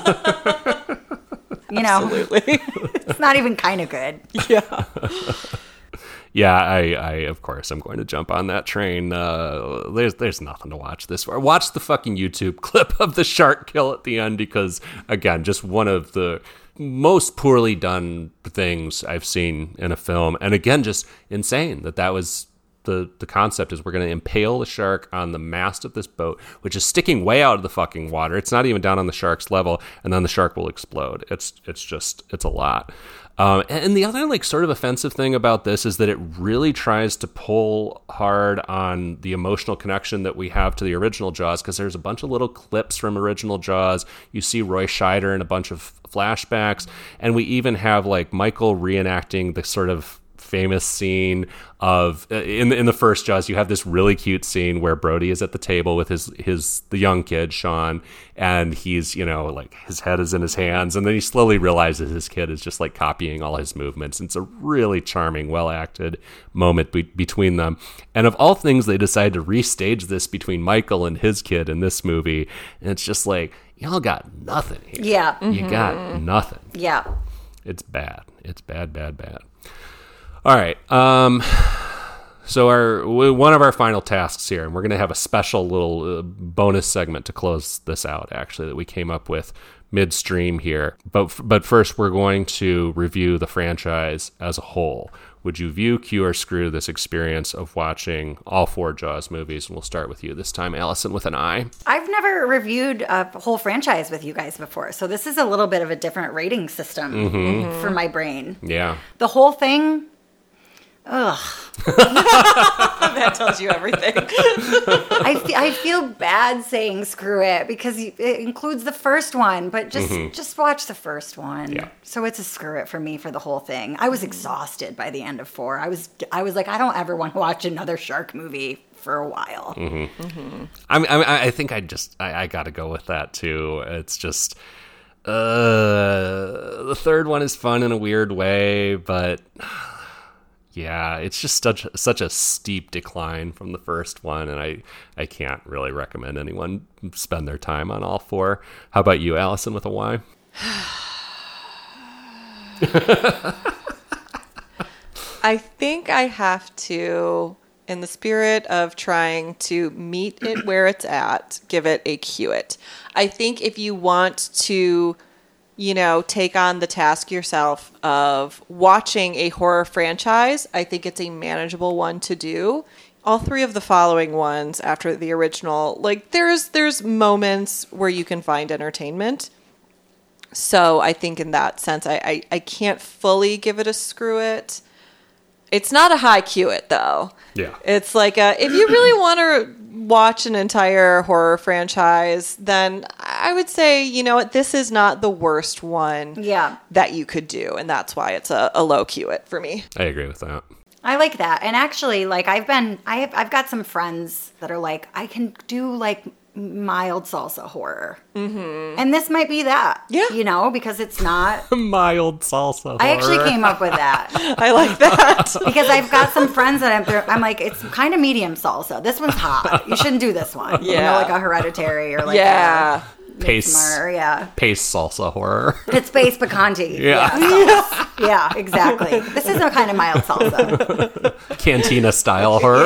Absolutely. It's not even kind of good. Yeah. Yeah, I of course I'm going to jump on that train. There's nothing to watch this for. Watch the fucking YouTube clip of the shark kill at the end because, again, just one of the most poorly done things I've seen in a film. And again, just insane that was the concept is we're going to impale the shark on the mast of this boat, which is sticking way out of the fucking water. It's not even down on the shark's level, and then the shark will explode. It's a lot. And the other sort of offensive thing about this is that it really tries to pull hard on the emotional connection that we have to the original Jaws, because there's a bunch of little clips from original Jaws. You see Roy Scheider in a bunch of flashbacks, and we even have Michael reenacting the sort of famous scene of in the first Jaws, you have this really cute scene where Brody is at the table with the young kid Sean, and he's like his head is in his hands, and then he slowly realizes his kid is just like copying all his movements. It's a really charming, well acted moment between them. And of all things, they decide to restage this between Michael and his kid in this movie, and it's just like, y'all got nothing here. Yeah. You got nothing. Yeah. It's bad. It's bad. All right. So one of our final tasks here, and we're going to have a special little bonus segment to close this out, actually, that we came up with midstream here. But first, we're going to review the franchise as a whole. Would you view, cue, or screw this experience of watching all 4 Jaws movies? And we'll start with you this time, Allison, with an I. I've never reviewed a whole franchise with you guys before, so this is a little bit of a different rating system for my brain. Yeah. The whole thing, ugh. That tells you everything. I feel bad saying screw it because it includes the first one, but just watch the first one. Yeah. So it's a screw it for me for the whole thing. I was exhausted by the end of 4. I was like, I don't ever want to watch another shark movie for a while. I think I got to go with that too. It's just the third one is fun in a weird way, but. Yeah, it's just such a steep decline from the first one, and I can't really recommend anyone spend their time on all 4. How about you, Allison, with a Y? I think I have to, in the spirit of trying to meet it where it's at, give it a cue it. I think if you want to take on the task yourself of watching a horror franchise, I think it's a manageable one to do. All 3 of the following ones after the original, like there's moments where you can find entertainment. So I think in that sense, I can't fully give it a screw it. It's not a high cue it though. Yeah. It's like if you really want to watch an entire horror franchise, then I would say, you know what, this is not the worst one that you could do. And that's why it's a low cue it for me. I agree with that. I like that. And actually, like I've got some friends that are like, I can do like mild salsa horror. And this might be that. Yeah. Because it's not mild salsa horror. I actually came up with that. I like that. Because I've got some friends that I'm like, it's kind of medium salsa. This one's hot. You shouldn't do this one. Yeah. Like a Hereditary or like a Pace salsa horror. It's Pace Picante. Yeah, exactly. This is a kind of mild salsa. Cantina style horror.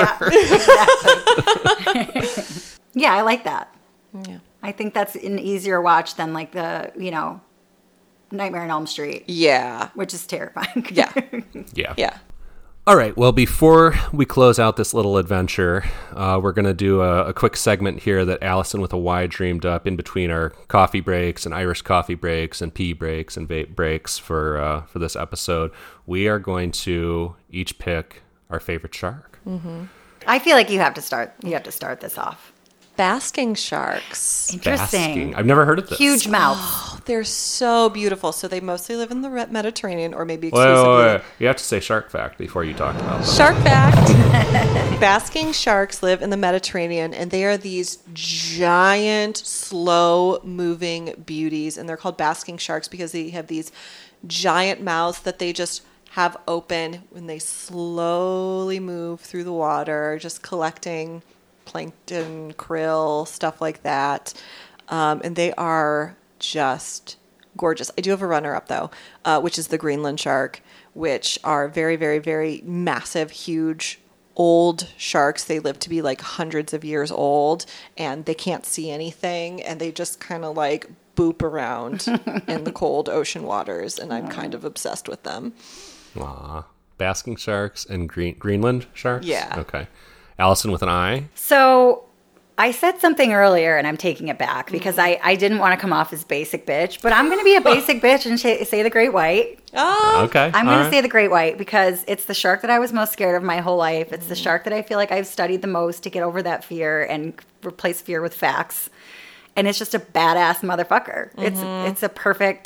Yeah, exactly. Yeah, I like that. Yeah. I think that's an easier watch than like the, Nightmare on Elm Street. Yeah. Which is terrifying. Yeah. All right. Well, before we close out this little adventure, we're going to do a quick segment here that Allison with a Y dreamed up in between our coffee breaks and Irish coffee breaks and pee breaks and vape breaks for this episode. We are going to each pick our favorite shark. I feel like you have to start this off. Basking sharks. Interesting. Basking. I've never heard of this. Huge mouth. Oh, they're so beautiful. So they mostly live in the Mediterranean, or maybe exclusively. Wait. You have to say shark fact before you talk about them. Shark fact. Basking sharks live in the Mediterranean, and they are these giant, slow-moving beauties. And they're called basking sharks because they have these giant mouths that they just have open when they slowly move through the water, just collecting plankton, krill, stuff like that. And they are just gorgeous. I do have a runner-up, though, which is the Greenland shark, which are very, very, very massive, huge, old sharks. They live to be like hundreds of years old, and they can't see anything, and they just kind of like boop around in the cold ocean waters, and I'm kind of obsessed with them. Aw. Basking sharks and Greenland sharks? Yeah. Okay. Allison with an I. So I said something earlier, and I'm taking it back because I didn't want to come off as basic bitch, but I'm going to be a basic bitch and say the great white. Oh, okay. I'm going to say the great white because it's the shark that I was most scared of my whole life. It's the shark that I feel like I've studied the most to get over that fear and replace fear with facts. And it's just a badass motherfucker. It's a perfect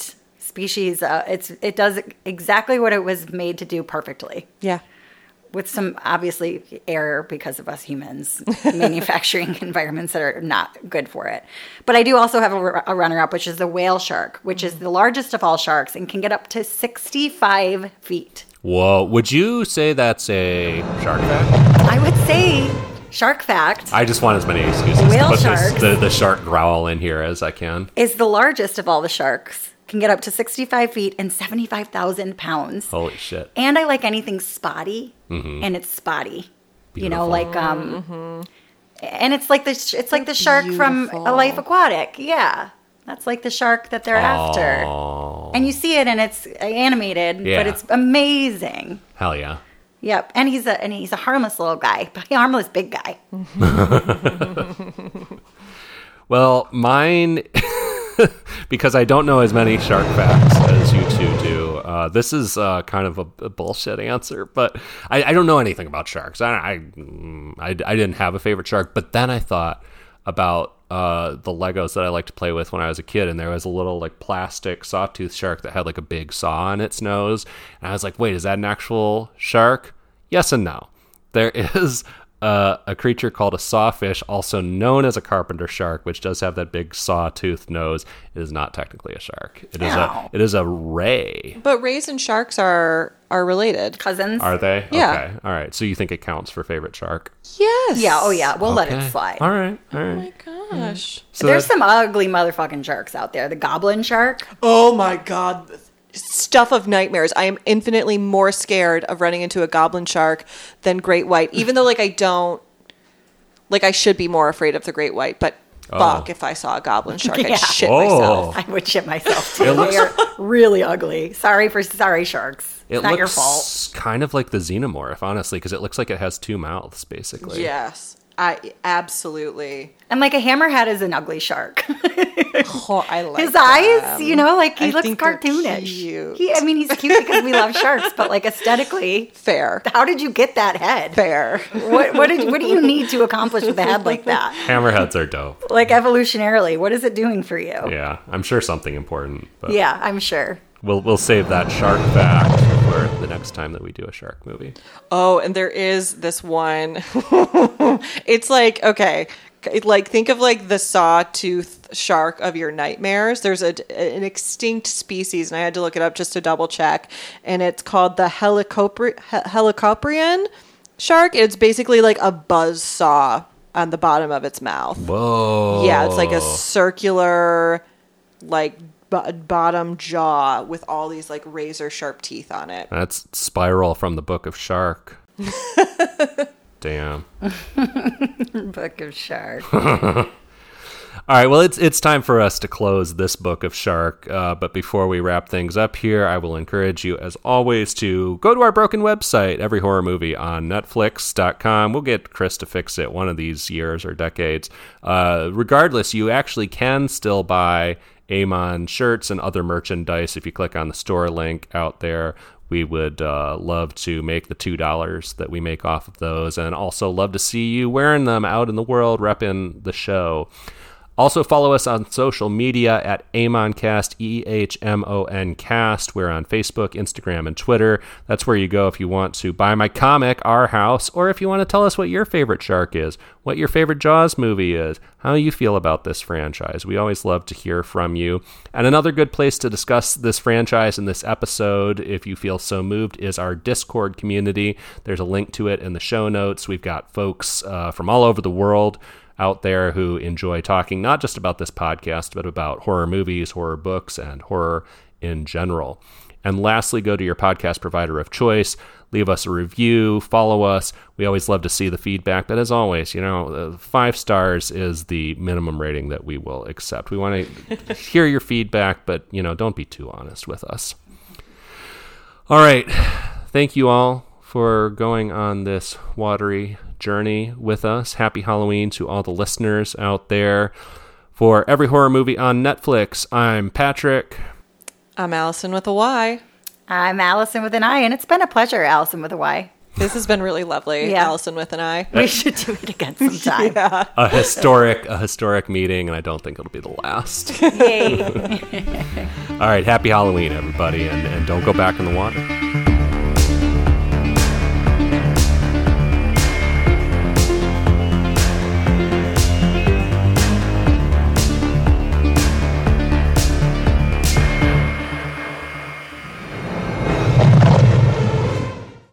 species. It does exactly what it was made to do perfectly. Yeah. With some obviously error because of us humans, manufacturing environments that are not good for it. But I do also have a runner-up, which is the whale shark, which is the largest of all sharks and can get up to 65 feet. Whoa. Would you say that's a shark fact? I would say shark fact I just want as many excuses Whale to put sharks. the shark growl in here as I can. is the largest of all the sharks. Can get up to 65 feet and 75,000 pounds. Holy shit. And I like anything spotty, and it's spotty. You know, Beautiful. like and it's like the shark from Beautiful. A Life Aquatic. Yeah, that's like the shark that they're after. Oh, And you see it, and it's animated, Yeah. but it's amazing. hell yeah. Yep, and he's a harmless little guy, harmless big guy. Well, mine, because I don't know as many shark facts as you two do, this is kind of a bullshit answer, but I don't know anything about sharks. I didn't have a favorite shark, but then I thought about the Legos that I liked to play with when I was a kid, and there was a little like plastic sawtooth shark that had like a big saw on its nose, and I was like, wait, is that an actual shark? Yes and no. There is a creature called a sawfish, also known as a carpenter shark, which does have that big saw-toothed nose. It is not technically a shark. It is a ray. But rays and sharks are related. Cousins. Are they? Yeah. Okay. All right. So you think it counts for favorite shark? Yes. Yeah, oh yeah, we'll let Okay. it slide. All right. All Oh right. my gosh. So There's that- some ugly motherfucking sharks out there. The goblin shark. Oh my god. Stuff of nightmares. I am infinitely more scared of running into a goblin shark than great white. Even though I should be more afraid of the great white, but fuck if I saw a goblin shark, Yeah. I'd shit Oh. myself. I would shit myself too. It looks- They are really ugly. Sorry sharks. It It's not your looks fault. kind of like the xenomorph, honestly, because it looks like it has two mouths, basically. Yes. I absolutely. And like a hammerhead is an ugly shark. Oh, I like His them. eyes, you know, like he I looks think they're cartoonish. cute. He's cute because we love sharks, but like aesthetically, Fair. how did you get that head? Fair. What do you need to accomplish with a head like that? Hammerheads are dope. Like evolutionarily, what is it doing for you? Yeah, I'm sure something important, but Yeah, I'm sure. we'll save that shark fact for the next time that we do a shark movie. Oh, and there is this one. It's like, okay, like think of like the sawtooth shark of your nightmares. There's an extinct species, and I had to look it up just to double check, and it's called the helicoprion shark. It's basically like a buzz saw on the bottom of its mouth. Whoa. Yeah, it's like a circular, like bottom jaw with all these like razor sharp teeth on it. That's Spiral from the Book of Shark. Damn. Book of Shark. All right, well, it's time for us to close this Book of Shark. But before we wrap things up here, I will encourage you, as always, to go to our broken website, Every Horror Movie on Netflix.com. We'll get Chris to fix it one of these years or decades. Regardless, you actually can still buy Amon shirts and other merchandise if you click on the store link out there. We would love to make the $2 that we make off of those, and also love to see you wearing them out in the world, repping the show. Also, follow us on social media at AmonCast, EHMONcast. We're on Facebook, Instagram, and Twitter. That's where you go if you want to buy my comic, Our House, or if you want to tell us what your favorite shark is, what your favorite Jaws movie is, how you feel about this franchise. We always love to hear from you. And another good place to discuss this franchise in this episode, if you feel so moved, is our Discord community. There's a link to it in the show notes. We've got folks from all over the world out there who enjoy talking not just about this podcast, but about horror movies, horror books, and horror in general. And lastly, go to your podcast provider of choice, leave us a review, follow us. We always love to see the feedback, but as always, 5 stars is the minimum rating that we will accept. We want to hear your feedback, but don't be too honest with us. All right. Thank you all for going on this watery journey with us. Happy Halloween to all the listeners out there. For Every Horror Movie on Netflix, I'm Patrick. I'm Allison with a Y. I'm Allison with an I, and it's been a pleasure, Allison with a Y. This has been really lovely, Yeah. Allison with and I. We should do it again sometime. Yeah. A historic meeting, and I don't think it'll be the last. Yay. All right, happy Halloween, everybody, and don't go back in the water.